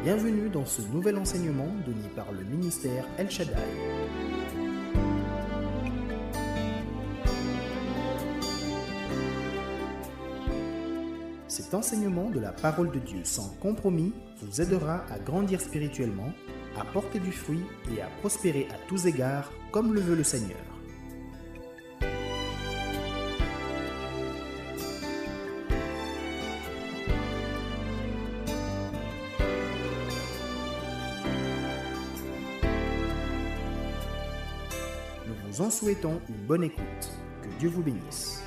Bienvenue dans ce nouvel enseignement donné par le ministère El Shaddai. Cet enseignement de la parole de Dieu sans compromis vous aidera à grandir spirituellement, à porter du fruit et à prospérer à tous égards comme le veut le Seigneur. Nous vous en souhaitons une bonne écoute. Que Dieu vous bénisse.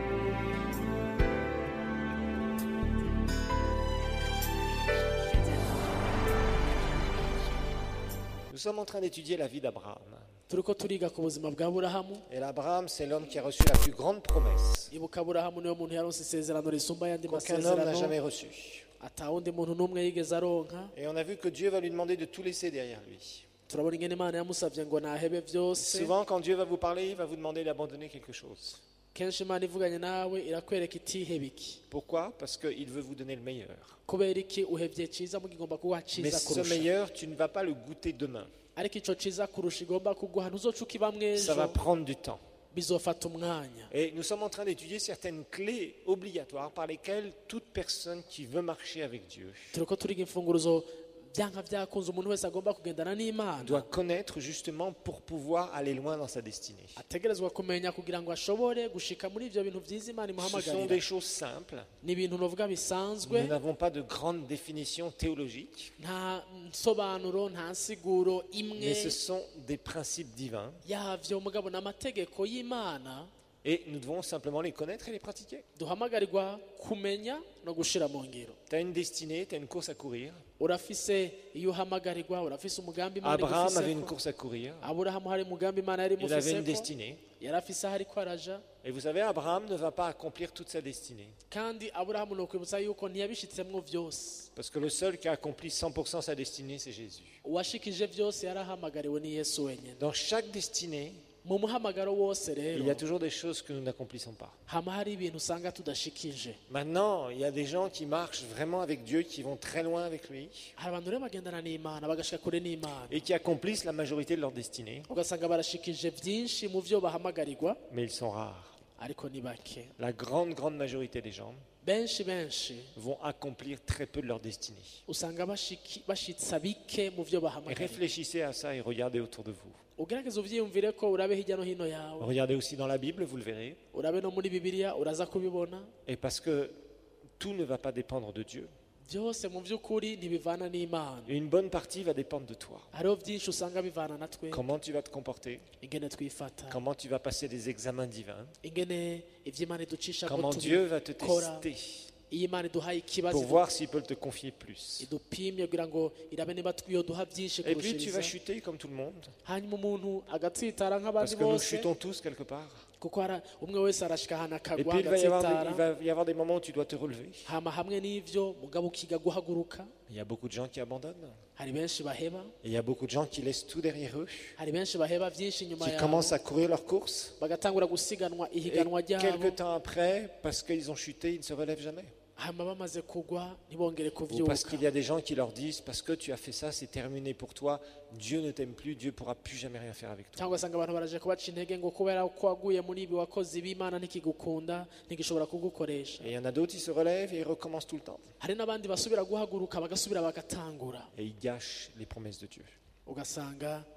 Nous sommes en train d'étudier la vie d'Abraham. turiko turiga ku buzima bwa Aburahamu. Et l'Abraham, c'est l'homme qui a reçu la plus grande promesse Ibuka Aburahamu niwe muntu yaronse isezerano risumba ayandi qu'aucun homme n'a jamais masezerano reçu. atawundi muntu n'umwe yigeze aronka. Et on a vu que Dieu va lui demander de tout laisser derrière lui. Turabona ingene Imana yamusavye ngo nahebe vyose. Souvent, quand Dieu va vous parler, il va vous demander d'abandonner quelque chose. Kenshi Imana ivuganye nawe irakwereka iti hebe iki. Pourquoi? Parce qu'il veut vous donner le meilleur. Kubera iki uhevye ciza mu kigomba kuguha Mais ciza ce kurusha. meilleur, tu ne vas pas le goûter demain. Ariko ico ciza kurusha igomba kuguha ntuzoca ukibamwe Ça va ejo, prendre du temps. bizofata umwanya. Et nous sommes en train d'étudier certaines clés obligatoires par lesquelles toute personne qui veut marcher avec Dieu Turiko turiga imfunguruzo vyanka vyakunze umuntu wese agomba kugendana n'Imana. doit connaître justement pour pouvoir aller loin dans sa destinée. Ategerezwa kumenya kugira ngo ashobore gushika muri ivyo bintu vyiza Imana Ce sont imuhamagarira. des choses simples. Ni ibintu novuga bisanzwe, Nous n'avons pas de grande définition théologique, nta nsobanuro nta nsiguro imwe mais ce sont des principes divins yavyo, mugabo n'amategeko y'Imana et nous devons simplement les connaître et les pratiquer. duhamagarirwa kumenya no gushira mu ngiro. Tu as une destinée, tu as une course à courir. Urafise iyo uhamagarirwa, urafise umugambi Imana Abraham avait une igufiseko. course à courir. Aburahamu hari umugambi Imana yari Il avait une imufiseko, destinée. yarafise aho ariko araja. Et vous savez, Abraham ne va pas accomplir toute sa destinée. Kandi Aburahamu nokwibutsa yuko ntiyabishitsemwo vyose. Parce que le seul qui a accompli 100% sa destinée, c'est Jésus. Uwashikije vyose yarahamagariwe ni Yesu wenyene. Dans chaque destinée, Mu muhamagaro wose il rero y a toujours des choses que nous n'accomplissons pas. hama hari ibintu usanga tudashikije. Maintenant, il y a des gens qui marchent vraiment avec Dieu, qui vont très loin avec lui Hari abantu rero bagendana n'Imana bagashika kure n'Imana, et qui accomplissent la majorité de leur destinée, ugasanga barashikije vyinshi mu vyo bahamagarirwa, mais ils sont rares. ariko ni bake. La grande majorité des gens benshi vont accomplir très peu de leur destinée. usanga bashitsa bike mu vyo Et bahamagarirwa. réfléchissez à ça et regardez autour de vous. Ugerageze uvyiyumvire ko urabe hirya no hino yawe, Regardez aussi dans la Bible, vous le verrez. urabe no muri Bibiliya uraza kubibona. Et parce que tout ne va pas dépendre de Dieu. Vyose mu vy'ukuri ntibivana n'Imana. Une bonne partie va dépendre de toi. Hariho vyinshi usanga bivana na twe, Comment tu vas te comporter, ingene twifata, comment tu vas passer des examens divins, ingene ivy'Imana iducisha comment Dieu va te tubikora. tester Iyo Imana iduhaye ikibazo pour voir s'il peut te confier plus. idupimye kugira ngo irabe niba twiyoduha vyinshi Et puis tu vas kurushiriza. chuter comme tout le monde, Hanyuma umuntu agatsitara parce nk'abandi que nous bose, chutons tous quelque part. kuko umwe wese arashika ahantu Et akagwa puis il va agatsitara. y avoir des moments où tu dois te relever. Hama hamwe n'ivyo mugabo ukiga guhaguruka. Il y a beaucoup de gens qui abandonnent. Hari benshi baheba, Et il y a beaucoup de gens qui laissent tout derrière eux, hari benshi baheba vyinshi inyuma qui yabo, commencent à courir leur course. bagatangura gusiganwa Et ihiganwa ryabo. quelques temps après, parce qu'ils ont chuté, ils ne se relèvent jamais. Hama bamaze kugwa ntibongere Ou parce kuvyuka. qu'il y a des gens qui leur disent, parce que tu as fait ça, c'est terminé pour toi, Dieu ne t'aime plus, Dieu ne pourra plus jamais rien faire avec toi. Cyangwa usanga abantu baraje kubaca intege ngo kubera ko waguye muri ibi wakoze ibi, Imana ntikigukunda, ntigishobora kugukoresha. Et il y en a d'autres, ils se relèvent et ils recommencent tout le temps. Hari n'abandi basubira guhaguruka bagasubira bagatangura, Et ils gâchent les promesses de Dieu. ugasanga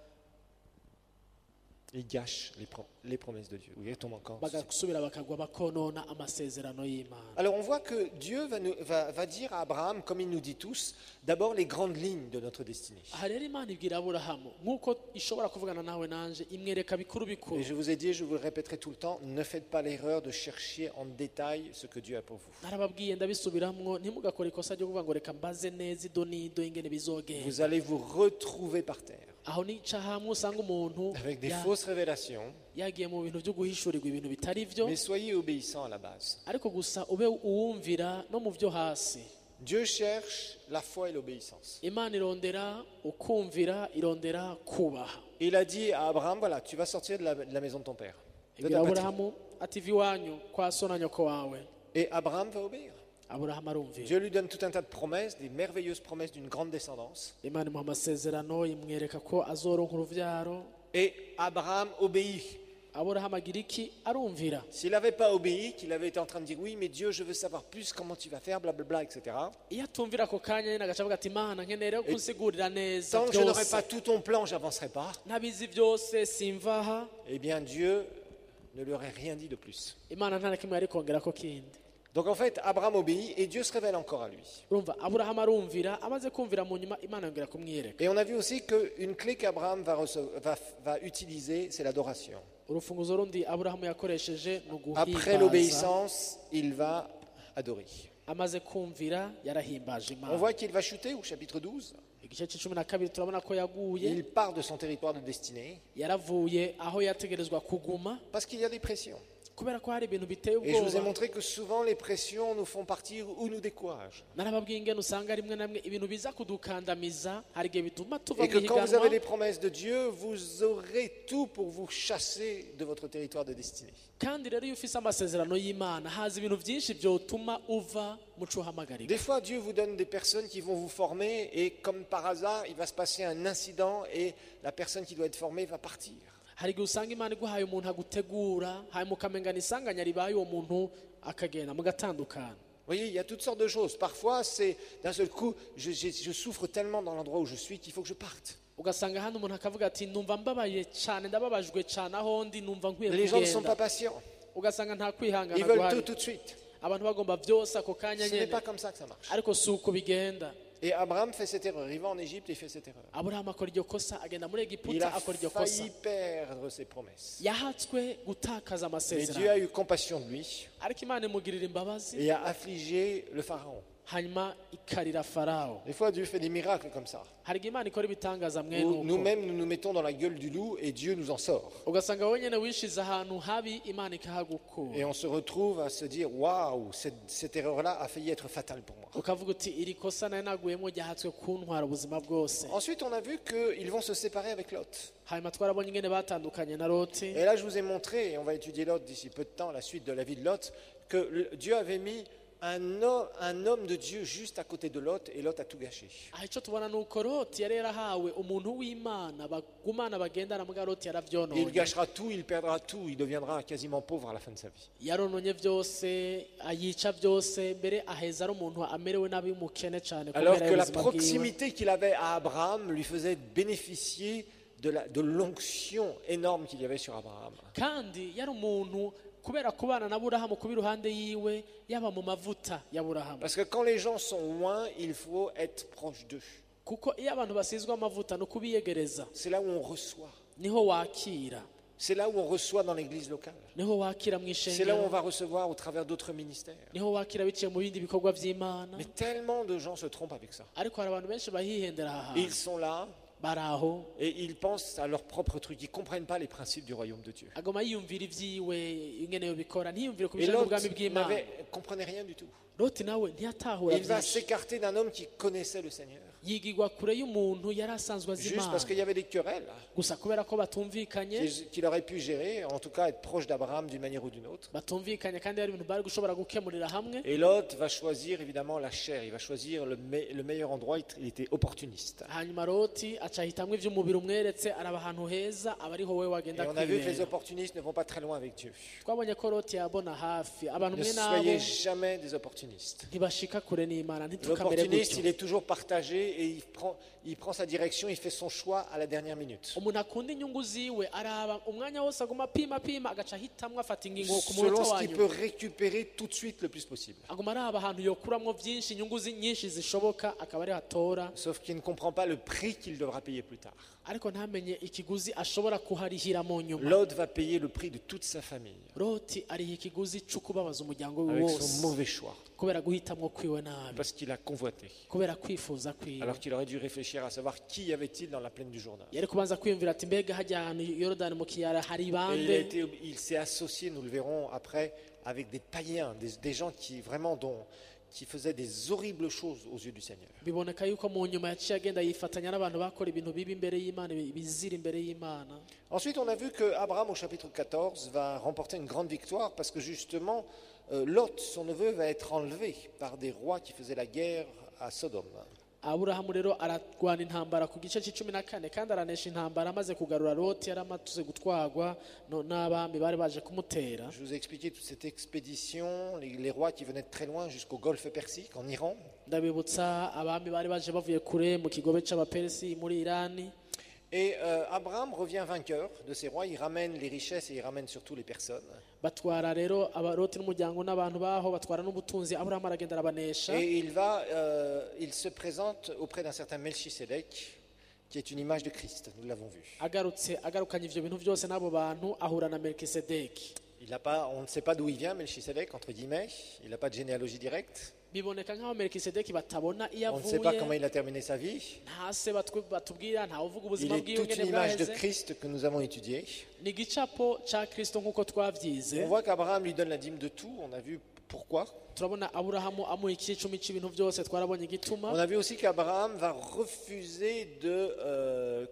Ils gâchent les promesses de Dieu. Vous voyez, tombe encore. bagasubira bakagwa bakonona amasezerano y'Imana. Alors on voit que Dieu va dire à Abraham, comme il nous dit tous, d'abord les grandes lignes de notre destinée. Aha rero Imana ibwira Aburahamu nk'uko ishobora kuvugana nawe nanje, imwereka bikuru bikuru. Et je vous ai dit, je vous le répéterai tout le temps, ne faites pas l'erreur de chercher en détail ce que Dieu a pour vous. Narababwiye ndabisubiramwo, ntimugakore ikosa ryo kuvuga ngo reka mbaze neza ido n'ido ingene bizogenda. Vous allez vous retrouver par terre Aho nica hamwe usanga umuntu avec des fausses révélations, yagiye mu bintu byo guhishurirwa ibintu bitari vyo, mais soyez obéissants à la base. ariko gusa ube uwumvira no mu vyo hasi. Dieu cherche la foi et l'obéissance. Imana irondera ukumvira, irondera kubaha. Il a dit à Abraham, voilà, tu vas sortir de la maison de ton père, de Ibwira ta patrie. Aburahamu ati va iwanyu kwa so na nyoko wawe. Et Abraham va obéir. aburahamu arumvira Dieu lui donne tout un tas de promesses, des merveilleuses promesses d'une grande descendance. imana imuha amasezerano imwereka ko azoronka uruvyaro Et Abraham obéit. aburahamu agira iki arumvira S'il n'avait pas obéi, qu'il avait été en train de dire oui, mais Dieu, je veux savoir plus comment tu vas faire, blablabla, etc. iyo atumvira ako kanya nyine agaca avuga ati imana nkeneye rero kunsigurira neza Tant que je n'aurai byose pas tout ton plan, j'avancerai pas. ntabizi byose simva aha Eh bien, Dieu ne lui aurait rien dit de plus. imana nta na kimwe yari kongerako kindi Donc en fait, Abraham obéit et Dieu se révèle encore à lui. urumva aburahamu arumvira amaze kumvira mu nyuma imana yongera kumwiyereka Et on a vu aussi qu'une clé qu'Abraham va utiliser, c'est l'adoration. urufunguzo rundi aburahamu yakoresheje ni Après uguhimbaza l'obéissance, il va adorer. amaze kumvira yarahimbaje On imana voit qu'il va chuter au chapitre 12. igice c'icumi na kabiri turabona ko yaguye Il part de son territoire de destinée yaravuye aho yategerezwa kuguma parce qu'il y a des pressions. kubera ko hari ibintu biteye Et je vous ai ubwoba montré que souvent les pressions nous font partir ou nous découragent. narababwiye ingene usanga rimwe na rimwe ibintu biza kudukandamiza hari igihe bituma tuva Et mu que quand vous avez higanwa des promesses de Dieu, vous aurez tout pour vous chasser de votre territoire de destinée. kandi rero iyo ufise amasezerano y'imana haza ibintu byinshi byotuma uva mu co uhamagarika Des fois, Dieu vous donne des personnes qui vont vous former et comme par hasard, il va se passer un incident et la personne qui doit être formée va partir. hari igihe usanga imana iguhaye umuntu agutegura hanyuma ukamengana isanganya ribaye uwo muntu akagenda mugatandukana Vous voyez, il y a toutes sortes de choses. Parfois, c'est d'un seul coup, je souffre tellement dans l'endroit où je suis qu'il faut que je parte. ugasanga hano umuntu akavuga ati numva mbabaye cyane ndababajwe cyane aho ndi numva nkwiye Les gens ne sont kugenda pas patients. ugasanga nta Ils kwihangana veulent guhari tout de suite. abantu bagomba byose ako kanya Ce n'est nyene pas comme ça que ça marche. ariko si uko bigenda Et Abraham fait cette erreur. Il va en Égypte et il fait cette erreur. aburahamu akora iryo kosa agenda muri Il egiputa a akora iryo kosa failli perdre ses promesses. yahatswe gutakaza Mais Dieu amasezerano a eu compassion de lui ariko imana imugirira imbabazi et a affligé le Pharaon. hanyuma ikarira farawo Des fois, Dieu fait des miracles comme ça. hari igihe imana ikora ibitangaza mwene Où uko nous-mêmes, nous nous mettons dans la gueule du loup et Dieu nous en sort. ugasanga wowe nyene wishize ahantu habi imana ikahagukura Et on se retrouve à se dire waouh, cette erreur-là a failli être fatale pour moi. ukavuga uti iri kosa nayo naguyemo ryahatswe kuntwara ubuzima bwose Ensuite, on a vu qu'ils vont se séparer avec Lot. hanyuma twarabonye ingene batandukanye na loti Et là, je vous ai montré, et on va étudier Lot d'ici peu de temps, la suite de la vie de Lot, que Dieu avait mis un homme de Dieu juste à côté de Lot, et Lot a tout gâché. aha icyo tubona ni uko loti yari yarahawe umuntu w'imana bagumana bagendana muga loti Et il yaravyononye gâchera tout, il perdra tout, il deviendra quasiment pauvre à la fin de sa vie. yarononye byose ayica byose mbere aheza ari umuntu amerewe nabi umukene cyane Alors kubera que la ubuzima bwiwe proximité qu'il avait à Abraham lui faisait bénéficier de l'onction énorme qu'il y avait sur Abraham. kandi yari umuntu kubera kubana na burahamu kuba iruhande yiwe yaba mu mavuta ya burahamu Parce que quand les gens sont loin, il faut être proche d'eux. kuko iyo abantu basizwe amavuta ni ukubiyegereza C'est là où on reçoit. niho wakira C'est là où on reçoit dans l'église locale. niho wakira mu C'est là où on ishengero va recevoir au travers d'autres ministères. niho wakira biciye mu bindi bikorwa by'imana Mais tellement de gens se trompent avec ça. ariko hari abantu benshi bahihendera aha Et hantu ils sont là bari aho et ils pensent à leur propre truc. Ils ne comprennent pas les principes du royaume de Dieu. agoma yiyumvira ibyiwe ingene yobikora ntiyumvire ku Et bijanye l'autre n'ubwami bw'imana ne comprenait rien du tout. loti nawe ntiyatahura Il va byinshi s'écarter d'un homme qui connaissait le Seigneur. yigirwa kure y'umuntu yari asanzwe azi Juste imana parce qu'il y avait des querelles gusa kubera ko batumvikanye qu'il aurait pu gérer, en tout cas être proche d'Abraham d'une manière ou d'une autre. batumvikanye kandi hari ibintu bari gushobora gukemurira hamwe Et Lot va choisir évidemment la chair, il va choisir le meilleur endroit, il était opportuniste. hanyuma loti aca ahitamwo ivy'umubiri umweretse araba ahantu heza aba ariho we Et wagenda on a vu que les kwibera opportunistes ne vont pas très loin avec Dieu. twabonye ko loti yabona hafi abantu Ne mwe nabo soyez jamais des opportunistes. ntibashika kure n'imana ntitukamere L'opportuniste, gutyo il est toujours partagé et il prend sa direction, il fait son choix à la dernière minute. umuntu akunda inyungu ziwe araba umwanya wose aguma apima agaca ahitamwo afata ingingo ku Selon munota ce wa qu'il nyuma peut récupérer tout de suite le plus possible. aguma araba ahantu yokuramwo byinshi inyungu nyinshi zishoboka akaba ariho atora Sauf qu'il ne comprend pas le prix qu'il devra payer plus tard. ariko ntamenye ikiguzi ashobora kuharihira mu nyuma Lot va payer le prix de toute sa famille loti ariha ikiguzi cyo kubabaza umuryango we avec son wose mauvais choix, kubera guhitamwo kwiwe nabi parce qu'il a convoité. kubera kwifuza kwiwe Alors qu'il aurait dû réfléchir à savoir qui y avait-il dans la plaine du Jourdain. yari kubanza kwiyumvira ati mbega hajya ahantu yorodani mu kiyara hari Et bande il s'est associé, nous le verrons après, avec des païens, des gens qui vraiment qui faisait des horribles choses aux yeux du Seigneur. biboneka yuko mu nyuma yaciye agenda yifatanya n'abantu bakora ibintu bibi imbere y'Imana, bizira imbere y'Imana. Ensuite, on a vu que Abraham, au chapitre 14, va remporter une grande victoire parce que justement, Lot, son neveu, va être enlevé par des rois qui faisaient la guerre à Sodome. Aburahamu rero ararwana intambara ku gice c'14 kandi aranesha intambara amaze kugarura Loti yari amaze gutwagwa n'abami bari baje kumutera. Je vous ai expliqué toute cette expédition, les rois qui venaient de très loin jusqu'au golfe Persique, en Iran. Ndabibutsa abami bari baje bavuye kure mu kigobe c'abapersi muri Irani. Et Abraham revient vainqueur de ces rois, il ramène les richesses et il ramène surtout les personnes. Batwara rero abaroti n'umuryango n'abantu baho batwara n'ubutunzi. Aburahamu aragenda arabanesha. Et il se présente auprès d'un certain Melchisédek, qui est une image de Christ, nous l'avons vu. agarukanye ivyo bintu byose n'abo bantu ahura na Melkisedeki. On ne sait pas d'où il vient, Melchisédek, entre guillemets, il n'a pas de généalogie directe. Biboneka nk'aho Melkisedeki batabona iyo On ne sait pas comment avuye, il a terminé sa vie. nta se batubwira, nta uvuga Il ubuzima est bwiwe toute ngene une image de bwaheze. Christ que nous avons étudiée. Ni igicapo ca Kristo nk'uko twavyize. On voit qu'Abraham lui donne la dîme de tout, on a vu pourquoi. Turabona Aburahamu amuha icumi c'ibintu byose, twarabonye igituma. On a vu aussi qu'Abraham va refuser de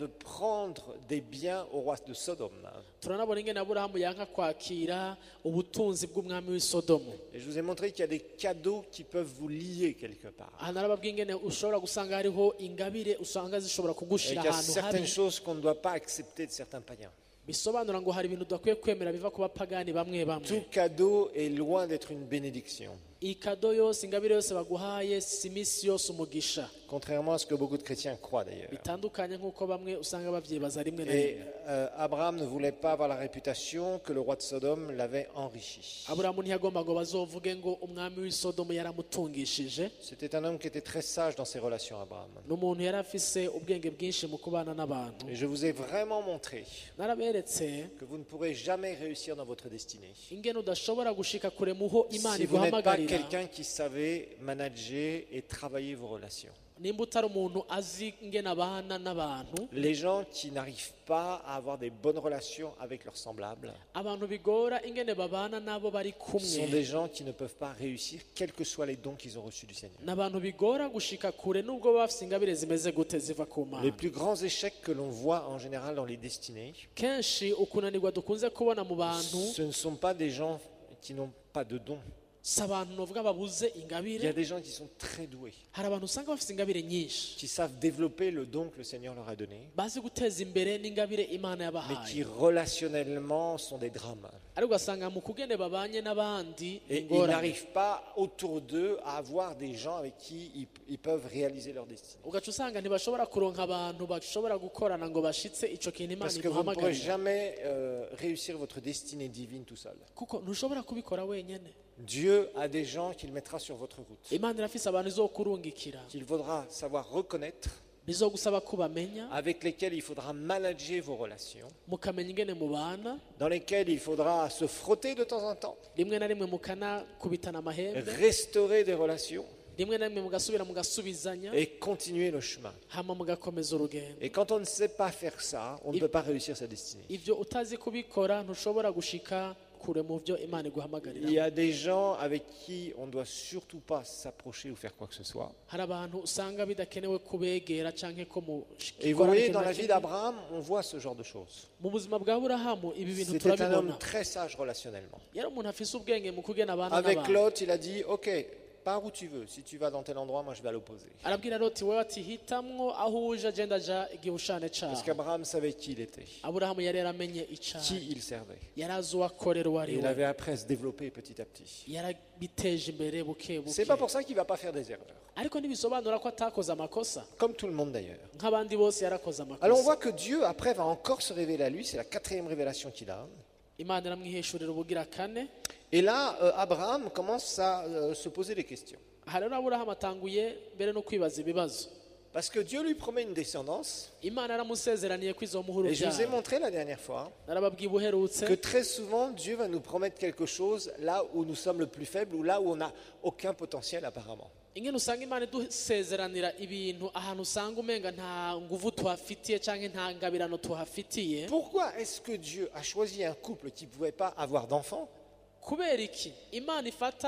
prendre des biens au roi de Sodome. Turanabona ingene Aburahamu yanka kwakira ubutunzi bw'umwami w'i Sodomu. Et je vous ai montré qu'il y a des cadeaux qui peuvent vous lier quelque part. Aha narababwiye ingene ushobora gusanga hariho ingabire usanga zishobora Et kugushira qu'il y a ahantu certaines habi. choses qu'on ne doit pas accepter de certains païens. Bisobanura ngo hari ibintu udakwiye kwemera biva ku bapagani bamwe bamwe. Tout cadeau est loin d'être une bénédiction, Ikado yose, ingabire yose baguhaye si imisi yose umugisha. contrairement à ce que beaucoup de chrétiens croient d'ailleurs. Bitandukanye nk'uko bamwe usanga bavyibaza rimwe na Et rimwe. Abraham ne voulait pas avoir la réputation que le roi de Sodome l'avait enrichi. Aburahamu ntiyagomba ngo bazovuge ngo umwami w'i Sodomu yaramutungishije. C'était un homme qui était très sage dans ses relations, Abraham. N'umuntu yari afise ubwenge bwinshi mu kubana n'abantu. Et je vous ai vraiment montré Naraberetse que vous ne pourrez jamais réussir dans votre destinée ingene udashobora gushika kure muho Imana si vous n'êtes pas iguhamagarira. quelqu'un qui savait manager et travailler vos relations. Nimba utari umuntu azi ingene abana n'abantu, Les gens qui n'arrivent pas à avoir des bonnes relations avec leurs semblables abantu bigora ingene babana n'abo bari sont kumwe, des gens qui ne peuvent pas réussir, quels que soient les dons qu'ils ont reçus du Seigneur. n'abantu bigora gushika kure nubwo baba bafise ingabire zimeze gute ziva ku Mana. Les plus grands échecs que l'on voit en général dans les destinées, Kenshi ukunanirwa dukunze kubona mu bantu ce ne sont pas des gens qui n'ont pas de dons. si abantu novuga babuze Il y a ingabire. des gens qui sont très doués, Hari abantu usanga bafise ingabire nyinshi, qui savent développer le don que le Seigneur leur a donné, bazi guteza imbere n'ingabire Imana mais qui yabahaye, relationnellement sont des drames. ariko ugasanga mu kugene babanye n'abandi Et ils ingorane. n'arrivent pas autour d'eux à avoir des gens avec qui ils peuvent réaliser leur destinée. Ugaca usanga ntibashobora kuronka abantu bashobora gukorana ngo bashitse ico kintu Imana Parce que vous ne pourrez iguhamagarira, jamais réussir votre destinée divine tout seul. kuko ntushobora kubikora wenyene. Dieu a des gens qu'il mettra sur votre route, Imana irafise abantu izokurungikira qu'il faudra savoir reconnaître, bizogusaba kubamenya, avec lesquels il faudra manager vos relations, mukamenya ingene mubana, dans lesquels il faudra se frotter de temps en temps, rimwe na rimwe mukanakubitana amahembe, restaurer des relations rimwe na rimwe mugasubira mugasubizanya, et continuer le chemin. hama mugakomeza urugendo. Et quand on ne sait pas faire ça, on ne peut pas réussir sa destinée. Ivyo utazi kubikora ntushobora gushika kure mu vyo Imana Il y iguhamagarira. a des gens avec qui on ne doit surtout pas s'approcher ou faire quoi que ce soit. Hari abantu usanga bidakenewe kubegera canke ko Et vous voyez, dans la vie mu d'Abraham, on voit ce genre de choses. buzima bwa Aburahamu ibi bintu C'était un homme turabibona. très sage relationnellement. Yari umuntu afise ubwenge mu kugena abana Avec n'abantu. Lot, il a dit, ok, pars où tu veux. Si tu vas dans tel endroit, moi je vais à l'opposé. Arabwira Loti wewe ati hitamwo aho uje agenda aja igihushane Parce cawe. qu'Abraham savait qui il était, Aburahamu yari yaramenye icaha, qui il servait. yari azi uwakorera uwo ari Et il we, avait appris à se développer petit à petit. yarabiteje imbere buke C'est buke. pas pour ça qu'il ne va pas faire des erreurs. Ariko ntibisobanura ko atakoze amakosa, Comme tout le monde d'ailleurs. nk'abandi bose yarakoze Alors on amakosa. voit que Dieu, après, va encore se révéler à lui. C'est la 4e révélation qu'il a. Imana iramwihishurira ubugira kane. Et là, Abraham commence à se poser des questions. Aha rero Aburahamu atanguye mbere no kwibaza ibibazo. Parce que Dieu lui promet une descendance. Imana yaramusezeraniye ko izomuha Et je vous ai urubyaro. montré la dernière fois Narababwiye ubuherutse que très souvent, Dieu va nous promettre quelque chose là où nous sommes le plus faibles ou là où on n'a aucun potentiel apparemment. ingene usanga Imana idusezeranira ibintu ahantu usanga umenga nta nguvu tuhafitiye canke nta ngabirano tuhafitiye. Pourquoi est-ce que Dieu a choisi un couple qui ne pouvait pas avoir d'enfants Kubera iki Imana ifata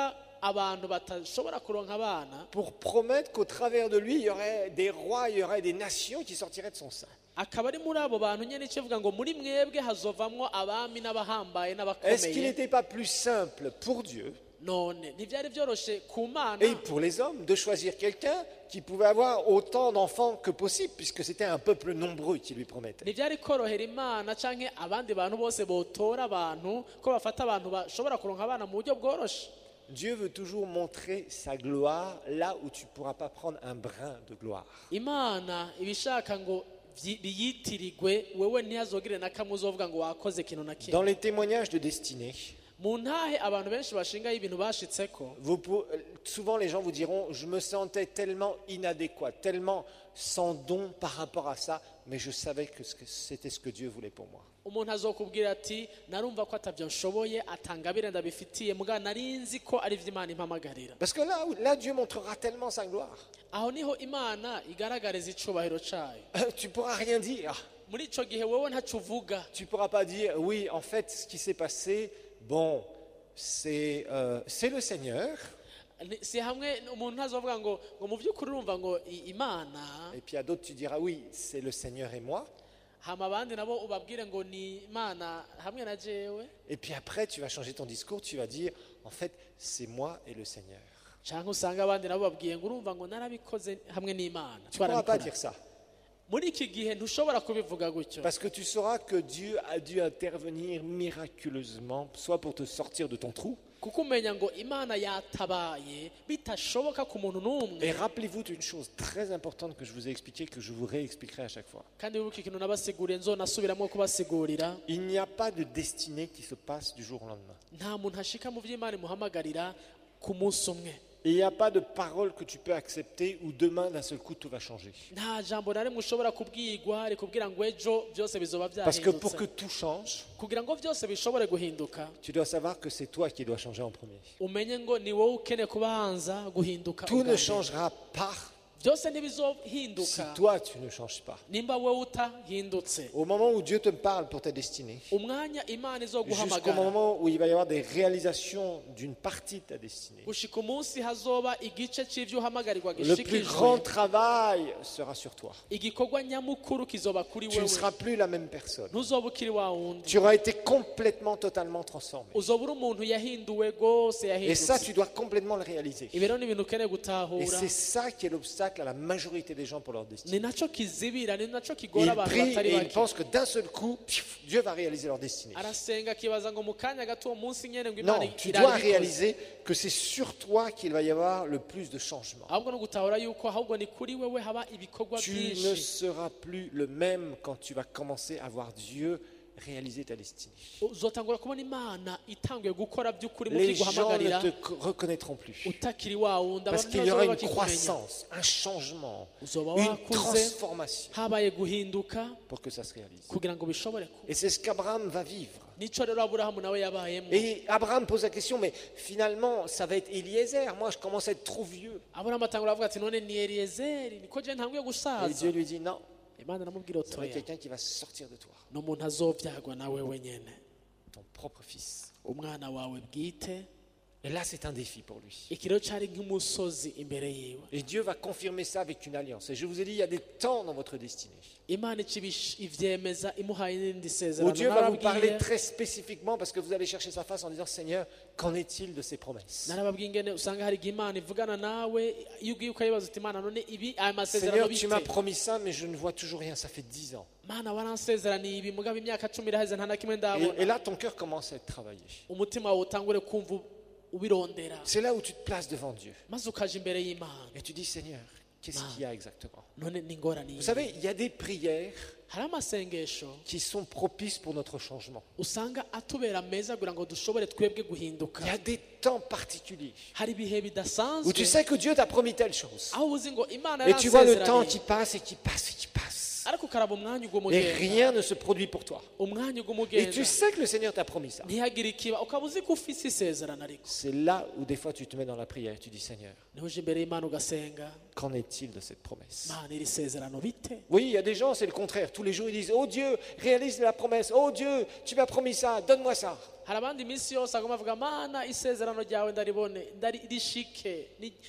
abantu batashobora kuronka abana pour promettre qu'au travers de lui, il y aurait des rois, il y aurait des nations qui sortiraient de son sein. akaba ari muri abo bantu nyine icyo bivuga ngo muri mwebwe hazovamwo abami n'abahambaye Est-ce qu'il n'abakomeye n'était pas plus simple pour Dieu none ntibyari byoroshe ku mana et pour les hommes de choisir quelqu'un qui pouvait avoir autant d'enfants que possible, puisque c'était un peuple nombreux qui lui promettait? ntibyari korohera imana canke abandi bantu bose botora abantu ko bafata abantu bashobora kuronka abana mu buryo bworoshe. Dieu veut toujours montrer sa gloire là où tu ne pourras pas prendre un brin de gloire. imana ibishaka ngo biyitirigwe wewe ntihazogire na kamwe uzovuga ngo wakoze ikintu na Dans kimwe. les témoignages de destinée, mu ntahe abantu benshi bashingaho ibintu bashitseko souvent les gens vous diront, je me sentais tellement inadéquat, tellement sans don par rapport à ça, mais je savais que c'était ce que Dieu voulait pour moi. umuntu azokubwira ati narumva ko atavyo nshoboye atangabire ndabifitiye muga narinzi ko ari vyo imana impamagarira. Parce que là Dieu montrera tellement sa gloire. aho niho imana igaragariza icubahiro cayo. Tu ne pourras rien dire. muri ico gihe wewe ntaco uvuga. Tu ne pourras pas dire, oui, en fait, ce qui s'est passé, bon, c'est le Seigneur. si hamwe umuntu ntazovuga ngo mu vy'ukuri urumva ngo imana Et puis à d'autres, tu diras, oui, c'est le Seigneur et moi. hama abandi nabo ubabwire ngo ni imana hamwe na jewe. Et puis après, tu vas changer ton discours, tu vas dire, en fait, c'est moi et le Seigneur. canke usanga abandi nabo babwiye ngo urumva ngo narabikoze hamwe n'imana. Tu ne pourras pas dire ça. muri iki gihe ntushobora kubivuga gutyo. Parce que tu sauras que Dieu a dû intervenir miraculeusement, soit pour te sortir de ton trou. kuko umenya ngo imana yatabaye bitashoboka ku muntu Et n'umwe. rappelez-vous d'une chose très importante que je vous ai expliquée, que je vous réexpliquerai à chaque fois. kandi wibuke ikintu nabasiguriye nzonasubiramo kubasigurira. Il n'y a pas de destinée qui se passe du jour au lendemain. nta muntu ashika mu vy'imana imuhamagarira ku munsi umwe. Et il n'y a pas de parole que tu peux accepter où demain, d'un seul coup, tout va changer. nta jambo na rimwe ushobora kubwirwa rikubwira ngo ejo byose bizoba Parce que pour que byahindutse. tout change, kugira ngo byose bishobore guhinduka tu dois savoir que c'est toi qui dois changer en premier. umenye ngo ni wowe ukeneye kubanza guhinduka Tout ubwa ne mbere. changera pas byose si ntibizohinduka toi, tu ne changes pas. nimba wowe utahindutse. Au moment où Dieu te parle pour ta destinée, umwanya imana jusqu'au izoguhamagara moment où il va y avoir des réalisations d'une partie de ta destinée, gushika umunsi hazoba igice c'ivyo uhamagarirwa le plus grand gishikijwe, travail sera sur toi. igikorwa nyamukuru kizoba kuri Tu ne wewe. seras plus la même personne. ntuzoba ukiri wa wundi. Tu auras été complètement, totalement transformé. uzoba uri umuntu yahinduwe rwose Et ça, yahindutse. tu dois complètement le réaliser. ibi rero ni ibintu ukeneye Et gutahura. c'est ça qui est l'obstacle à la majorité des gens pour leur destinée. ni naco kizibira, ni naco kigora Ils abantu prient batari et ils bake. pensent que d'un seul coup, pif, Dieu va réaliser leur destinée. arasenga akibaza ngo mu kanya gato uwo munsi nyene ngo Non, imana tu dois irabikoze. réaliser que c'est sur toi qu'il va y avoir le plus de changements. ahubwo no gutahura yuko ahubwo ni kuri wewe haba ibikorwa Tu ne byinshi. seras plus le même quand tu vas commencer à voir Dieu réaliser ta destinée. uzotangura kubona imana itanguye gukora by'ukuri mu Les gens kwiguhamagarira ne te reconnaîtront plus. utakiri wa wundi. Parce abantu qu'il y aura ntibazoba une bakikumenya. croissance, un changement, uzoba une wakuze transformation habaye guhinduka pour que ça se réalise. kugira ngo bishobore kuba. Et c'est ce qu'Abraham va vivre. nico rero aburahamu nawe yabayemo. Et Abraham pose la question, mais finalement, ça va être Eliezer. Moi, je commence à être trop vieux. aburahamu atangura avuga ati none ni eliyezeri niko je ntanguye Et gusaza. Dieu lui dit, non, imana namubwira ça va être otoya quelqu'un qui va sortir de toi, ni umuntu azovyagwa nawe wenyene, ton propre fils. umwana wawe bwite. Et là, c'est un défi pour lui. iki rero cari nk'umusozi imbere yiwe. Et Dieu va confirmer ça avec une alliance. Et je vous ai dit, il y a des temps dans votre destinée imana ivyemeza imuhaye n'indi où sezerano. Dieu va vous parler Narababwiye- très spécifiquement parce que vous allez chercher sa face en disant, Seigneur, qu'en est-il de ces promesses? narababwiye ingene usanga hari igihe imana ivugana nawe iyo ugiye ukayibaza uti imana none ibi aya masezerano Seigneur, tu bite. m'as promis ça, mais je ne vois toujours rien. Ça fait 10 ans. mana waransezeraniye ibi mugabo imyaka 10 iraheze nta na kimwe Et ndabona. là, ton cœur commence à être travaillé. umutima wawe utangure kumva ubirondera C'est là où tu te places devant Dieu. maze ukaja imbere y'imana. Et tu dis, Seigneur, qu'est-ce qu'il y a exactement? none ni ingorane Vous yihe? savez, il y a des prières hari amasengesho qui sont propices pour notre changement. usanga atubera meza kugira ngo dushobore twebwe Il y guhinduka. a des temps particuliers hari ibihe où tu bidasanzwe sais que Dieu t'a promis telle chose. aho uzi ngo imana Et tu vois le temps yaransezeraniye qui passe et qui passe et qui passe. ariko ukaraba umwanya ugwa Et umugenda rien ne se produit pour toi. umwanya ugwa Et tu umugenda sais que le Seigneur t'a promis ça. ntihagire ikiba ukaba uzi ko ufise isezerano ariko C'est là où des fois tu te mets dans la prière. Tu dis, Seigneur, niho uje imbere y'imana ugasenga, qu'en est-il de cette promesse? mana iri sezerano bite. Oui, il y a des gens, c'est le contraire. Tous les jours, ils disent, oh Dieu, réalise la promesse. Oh Dieu, tu m'as promis ça, donne-moi ça. hari abandi iminsi yose agomba avuga mana isezerano ryawe ndaribone rishike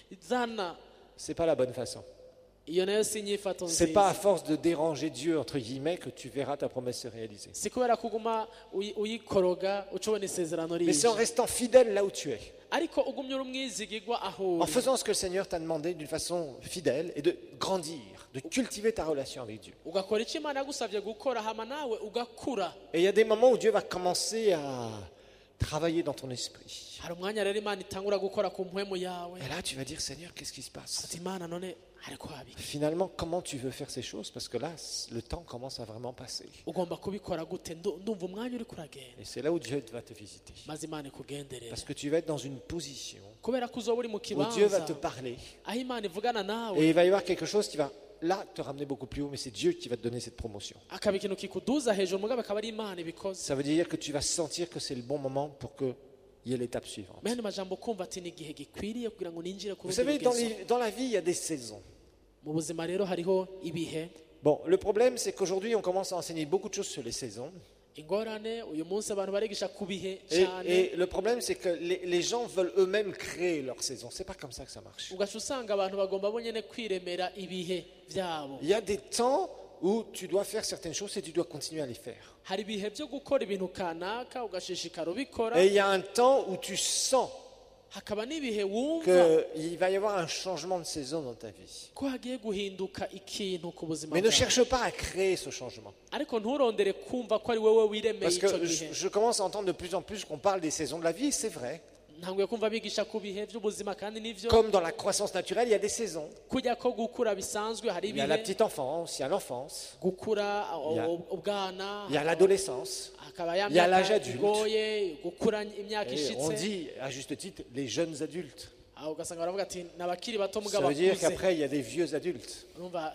zana. C'est pas la bonne façon. Iyo nayo si inyifato C'est pas à nziza. force de déranger Dieu entre guillemets que tu verras ta promesse se réaliser. Si kubera kuguma uyikoroga ucubona isezerano Mais c'est en rije, restant fidèle là où tu es, ariko ugumye uri umwizigirwa aho en uri, faisant ce que le Seigneur t'a demandé d'une façon fidèle et de grandir, de cultiver ta relation avec Dieu. ugakora icyo Imana yagusabye gukora hama nawe ugakura. Et il y a des moments où Dieu va commencer à travailler dans ton esprit. Hari umwanya rero Imana itangura gukora ku mpwemu yawe, Et là, tu vas dire, Seigneur, qu'est-ce qui se passe? ati Imana none hariko habiki, Finalement, comment tu veux faire ces choses? Parce que là, le temps commence à vraiment passer. ugomba kubikora gute? Ndumva umwanya uri kuragenda, Et c'est là où Dieu va te visiter. maze Imana ikugenderere, Parce que tu vas être dans une position kubera ko uzoba uri mu où Dieu va te kibanza parler. aho Imana ivugana nawe, Et il va y avoir quelque chose qui va, là, te ramener beaucoup plus haut. Mais c'est Dieu qui va te donner cette promotion. akaba ikintu kikuduza hejuru mugabe akaba ari Imana ibikoze. Ça veut dire que tu vas sentir que c'est le bon moment pour qu'il y ait l'étape suivante. Mene majambo kumva ati ni igihe gikwiriye kugira ngo ninjire ku Vous rundi savez, rugezo. dans la vie, il y a des saisons. Mu buzima rero hariho ibihe. Bon, le problème, c'est qu'aujourd'hui, on commence à enseigner beaucoup de choses sur les saisons. Ingorane uyu munsi abantu barigisha ku bihe Et cyane, le problème, c'est que les gens veulent eux-mêmes créer leur saison. C'est pas comme ça que ça marche. ugaca usanga abantu bagomba bonyene kwiremera ibihe byabo. Il y a des temps où tu dois faire certaines choses et tu dois continuer à les faire. Hari ibihe byo gukora ibintu kanaka ugashishikara ubikora, Et il y a un temps où tu sens hakaba n'ibihe wumva qu'il va y avoir un changement de saison dans ta vie. ko hagiye guhinduka ikintu ku buzima Mais ne bwawe, cherche pas à créer ce changement. ariko nturondere kumva ko ari wowe wiremeye Parce icyo que gihe. je commence à entendre de plus en plus qu'on parle des saisons de la vie, c'est vrai. Ntanguye kumva bigisha ku bihe by'ubuzima kandi nivyo, Comme dans la croissance naturelle, il y a des saisons. kujya ko gukura bisanzwe hari Il y a la ibihe, petite enfance, il y a l'enfance, gukura Il y a- ubwana, il y a l'adolescence. hakaba ya il y a l'âge myaka adulte. igoye, gukura imyaka Et on ishitse, dit, à juste titre, les jeunes adultes. aho ugasanga baravuga ati n'abakiri bato Ça mugabo veut dire bakuze. qu'après, il y a des vieux adultes. Urumva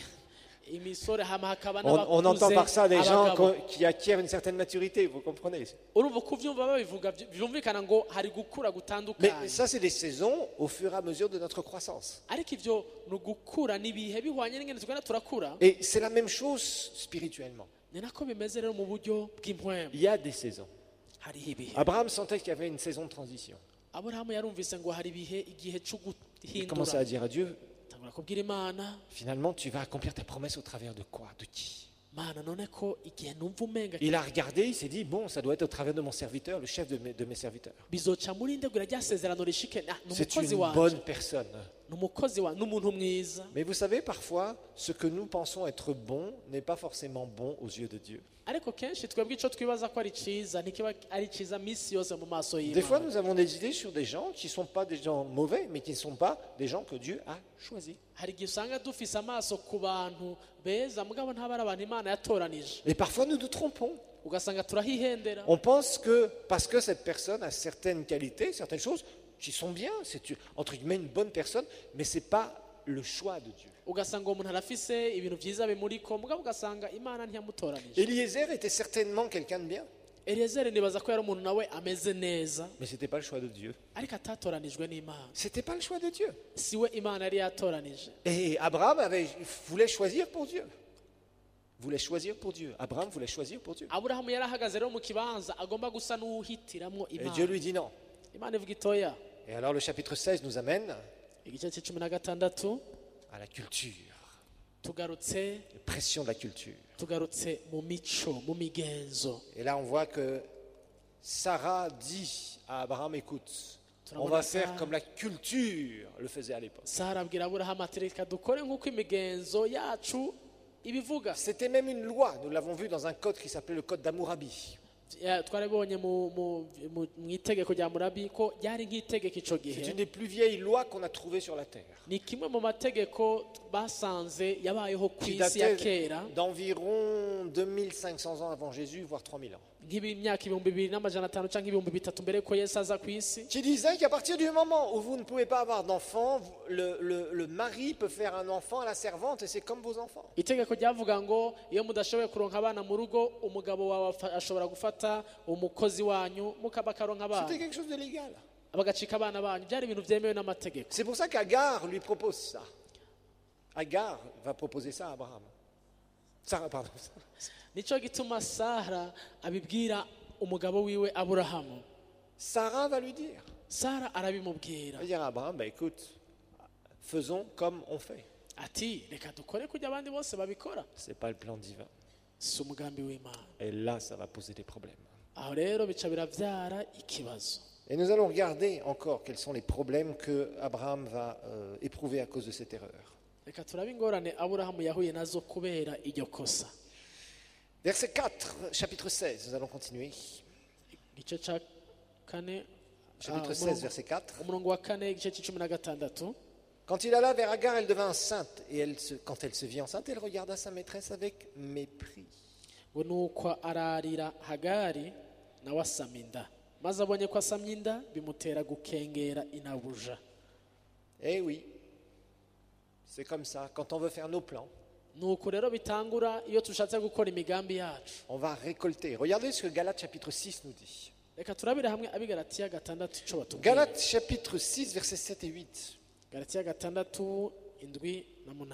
imisore hama hakaba On entend par ça des gens abagabo. qui acquièrent une certaine maturité, vous comprenez? Urumva ko uvyumva babivuga byumvikana ngo hari gukura Mais gutandukanye, ça, c'est des saisons au fur et à mesure de notre croissance. ariko ivyo ni ugukura n'ibihe bihwanye n'ingene tugenda turakura. Et c'est la même chose spirituellement. Ni nako bimeze rero mu buryo bw'impwemu, Il y a des saisons. hariho ibihe. Abraham sentait qu'il y avait une saison de transition. Aburahamu yarumvise ngo hari ibihe, igihe cyo Il commençait guhindura, à dire à Dieu, tangura kubwira Imana, finalement, tu vas accomplir ta promesse au travers de quoi? De qui? Mana none ko igihe numva umenga Il a regardé, il s'est dit, bon, ça doit être au travers de mon serviteur, le chef de mes serviteurs. bizoca muri ndegura rya sezerano rishike, ni C'est umukozi une wanje, bonne personne. ni umukozi wa n'umuntu mwiza. Mais vous savez, parfois, ce que nous pensons être bon n'est pas forcément bon aux yeux de Dieu. Ariko kenshi twebwe icyo twibaza ko ari cyiza ntikiba ari cyiza minsi yose mu maso Des fois, y'Imana. nous avons des idées sur des gens qui ne sont pas des gens mauvais, mais qui ne sont pas des gens que Dieu a choisis. Hari igihe usanga dufise amaso ku bantu beza mugabo ntabari abantu Imana yatoranije, Et parfois, nous nous trompons. ugasanga turahihendera. On pense que parce que cette personne a certaines qualités, certaines choses qui sont bien, c'est entre guillemets une bonne personne, mais ce n'est pas le choix de Dieu. Ugasanga uwo muntu arafise ibintu byiza bimuriko mugabo ugasanga Imana ntiyamutoranije. Eliezer était certainement quelqu'un de bien, Eliyezeri nibaza ko yari umuntu nawe ameze neza, mais ce n'était pas le choix de Dieu. ariko atatoranijwe n'Imana, Ce n'était pas le choix de Dieu. siwe Imana yari yatoranije. Et Abraham voulait choisir pour Dieu. Voulait choisir pour Dieu. Abraham voulait choisir pour Dieu. Aburahamu yari ahagaze rero mu kibanza agomba gusa n'uwuhitiramwo Et Dieu Imana. lui dit non. Imana ivuga itoya. Et alors le chapitre 16 nous amène Igice c'16 à la culture, tugarutse la pression de la culture. tugarutse mu mico, mu migenzo. Et là on voit que Sarah dit à Abraham, écoute, on va faire comme la culture le faisait à l'époque. Sara abwira Aburahamu ati reka dukore nk'uko imigenzo yacu ibivuga. C'était même une loi, nous l'avons vu dans un code qui s'appelait le code d'Hammurabi. Twarabonye mu itegeko rya Murabi ko ryari nk'itegeko ico C'est une gihe, des plus vieilles lois qu'on a trouvées sur la terre, ni kimwe mu mategeko basanze yabayeho ku qui isi ya datait kera, d'environ 2500 ans avant Jésus, voire 3000 ans. nk'imyaka 2500 canke 3000 mbere ko Yesu aza ku isi. Qui disait qu'à partir du moment où vous ne pouvez pas avoir d'enfant, le mari peut faire un enfant à la servante et c'est comme vos enfants. Itegeko ryavuga ngo iyo mudashoboye kuronka abana mu rugo, umugabo wawe ashobora gufata umukozi wanyu mukabakaronka abana, C'était quelque chose de légal. bagacika abana banyu. Byari ibintu byemewe n'amategeko. C'est pour ça qu'Agar lui propose ça. Agar va proposer ça à Abraham. Sarah, pardon. Nico gituma Sara abibwira umugabo wiwe Aburahamu. Sarah va lui dire. Sara Elle arabimubwira va dire à Abraham, écoute, faisons comme on fait. ati reka dukore kujya abandi bose babikora. Ce n'est pas le plan divin. Si umugambi w'Imana. Et là, ça va poser des problèmes. Aho rero bica biravyara ikibazo. Et nous allons regarder encore quels sont les problèmes que Abraham va éprouver à cause de cette erreur. Reka turabe ingorane Aburahamu yahuye nazo kubera iryo kosa. Verset 4, chapitre 16, nous allons continuer. Igice ca kane Chapitre 16, verset 4. umurongo wa kane igice c'16. Quand il alla vers Agar, elle devint enceinte. Et quand elle se vit enceinte, elle regarda sa maîtresse avec mépris. ngo nuko ararira Hagari nawe asama inda, maze abonye ko asamye inda bimutera gukengera inabuja. Eh oui, c'est comme ça. Quand on veut faire nos plans, nuko rero bitangura iyo tushatse gukora imigambi yacu. on va récolter. Regardez ce que Galates chapitre 6 nous dit. Reka turabire hamwe abigalatiya 6 ico batubwira. Galates chapitre 6, versets 7 et 8. Galatiya 6 7 na 8.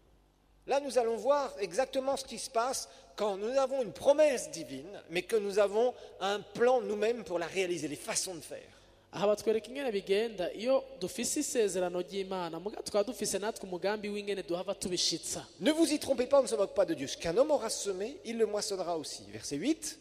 Là, nous allons voir exactement ce qui se passe quand nous avons une promesse divine, mais que nous avons un plan nous-mêmes pour la réaliser, les façons de faire. Aha batwereka ingene bigenda iyo dufise isezerano ry'Imana muga tukaba dufise natwe umugambi w'ingene duhava tubishitsa. Ne vous y trompez pas, on ne se moque pas de Dieu. Ce qu'un homme aura semé, il le moissonnera aussi. Verset 8.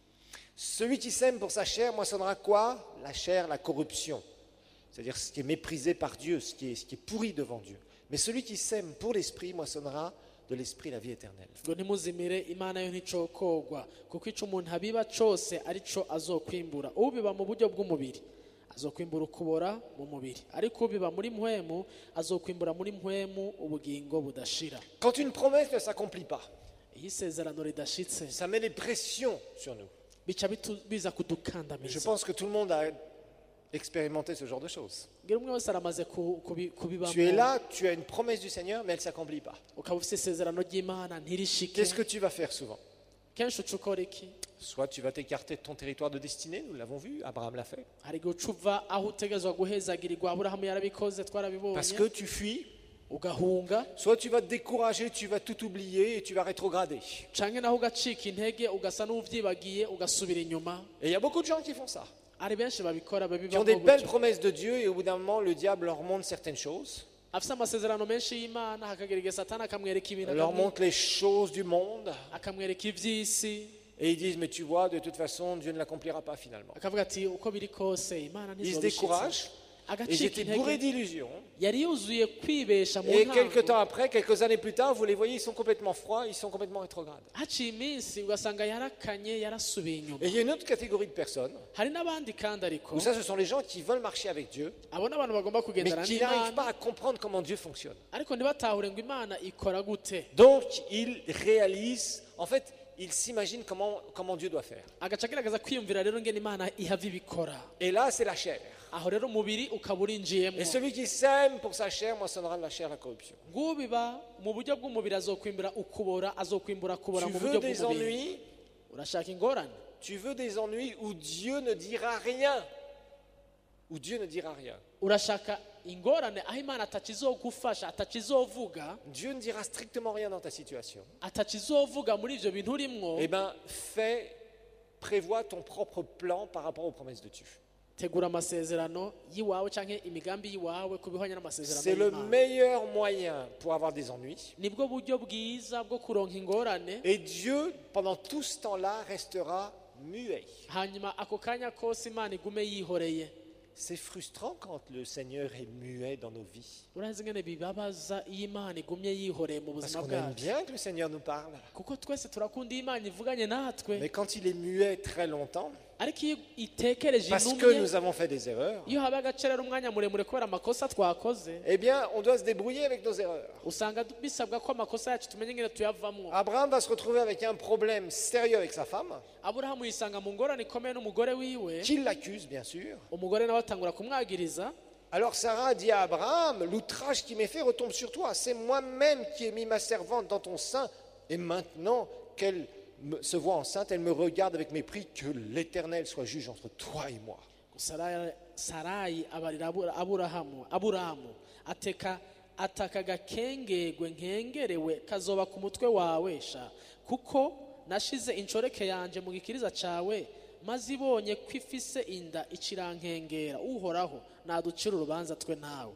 Celui qui sème pour sa chair moissonnera quoi? La chair, la corruption. C'est-à-dire ce qui est méprisé par Dieu, ce qui est pourri devant Dieu. Mais celui qui sème pour l'esprit moissonnera de l'esprit la vie éternelle. Ngo ntimuzimire Imana yo nticokogwa kuko ico umuntu abiba cose arico azokwimbura. Ubiba mu buryo bw'umubiri azokwimbura ukubora mu mubiri, ariko ubiba muri mpwemu azokwimbura muri mpwemu ubugingo budashira. Quand une promesse ne s'accomplit pas, Iyo isezerano ridashitse ça met des pressions sur nous. bica biza Je kudukandamiza. pense que tout le monde a expérimenté ce genre de choses. Ngira umwe wese aramaze kubibamo. Tu es là, tu as une promesse du Seigneur, mais elle ne s'accomplit pas. Ukaba ufise isezerano ry'Imana ntirishike. Qu'est-ce que tu vas faire souvent? Kenshi uca ukora iki? Soit tu vas t'écarter de ton territoire de destinée, nous l'avons vu, Abraham l'a fait. Hari igihe uca uva aho utegerezwa guhezagirirwa. Aburahamu yarabikoze Parce twarabibonye. que tu fuis. Ugahunga Soit tu vas te décourager, tu vas tout oublier et tu vas rétrograder. canke naho ugacika intege ugasa n'uvyibagiye ugasubira inyuma. Et il y a beaucoup de gens qui font ça. Ari benshi babikora Qui ont babibamo des belles gutyo. promesses de Dieu et au bout d'un moment, le diable leur montre certaines choses, Afise amasezerano menshi y'Imana hakagera igihe Satani akamwereka ibintu leur montre les choses du monde akamwereka ivy'isi et ils disent, mais tu vois, de toute façon, Dieu ne l'accomplira pas finalement. akavuga ati uko biri kose Imana Ils se ntizobishitsa. découragent et Agacika j'étais bourré intege d'illusions. yari yuzuye kwibesha mu Et quelques ntango. temps après, quelques années plus tard, vous les voyez, ils sont complètement froids, ils sont complètement rétrogrades. Haciye iminsi ugasanga yarakanye yarasubiye inyuma. Et il y a une autre catégorie de personnes, Hari n'abandi kandi ariko où ça, ce sont les gens qui veulent marcher avec Dieu, abo n'abantu bagomba mais kugendana qui n'arrivent n'Imana pas à comprendre comment Dieu fonctionne. ariko ntibatahure ngo Imana ikora gute. Donc, ils réalisent, en fait, ils s'imaginent comment Dieu doit faire. Agaca agerageza kwiyumvira rero ngene Imana ihava ibikora. Et là, c'est la chair. Aho rero umubiri ukaba urinjiyemo. Et celui qui sème pour sa chair moissonnera de la chair la corruption. Ngubiba mu buryo bw'umubiri azokwimbura ukubora, azokwimbura kubora Tu mu veux buryo des bw'umubiri. ennuis? Urashaka ingorane? Tu veux des ennuis où Dieu ne dira rien? Où Dieu ne dira rien. Urashaka ingorane aho Imana atakizogufasha, atakizovuga, Dieu ne dira strictement rien dans ta situation. atakizovuga muri ivyo bintu urimwo. Eh bien, prévois ton propre plan par rapport aux promesses de Dieu. Tegura amasezerano yiwawe canke imigambi yiwawe kubihwanya n'amasezerano C'est le y'Imana. meilleur moyen pour avoir des ennuis. Nibwo buryo bwiza bwo kuronka ingorane. Et Dieu, pendant tout ce temps-là, restera muet. Hanyuma ako kanya kose Imana igume yihoreye. C'est frustrant quand le Seigneur est muet dans nos vies. Urazi ngene bibabaza iyo Imana igumye yihoreye mu Parce buzima qu'on aime bwacu. bien que le Seigneur nous parle. Kuko twese turakunda iyo Imana ivuganye natwe. Mais quand il est muet très longtemps, Ariko iyo itekereje parce que inumye, nous avons fait des erreurs, iyo haba agacerera umwanya muremure kubera amakosa twakoze, eh bien, on doit se débrouiller avec nos erreurs. usanga bisabwa ko amakosa yacu tumenye ingene tuyavamwo. Abraham va se retrouver avec un problème sérieux avec sa femme, Aburahamu yisanga mu ngorane ikomeye n'umugore wiwe, qui l'accuse, bien sûr. umugore nawe atangura kumwagiriza. Alors Sarah dit à Abraham, l'outrage qui m'est fait retombe sur toi. C'est moi-même qui ai mis ma servante dans ton sein. Et maintenant qu'elle se voit enceinte, elle me regarde avec mépris. Que l'Éternel soit juge entre toi et moi. Sarayi abarira Aburahamu ataka gakengegwe nkengerewe kazoba ku mutwe wawe sha kuko nashize incoreke yanje mu gikiriza cawe maze ibonye ko ifise inda icirankengera uhoraho naducira urubanza twe nawe.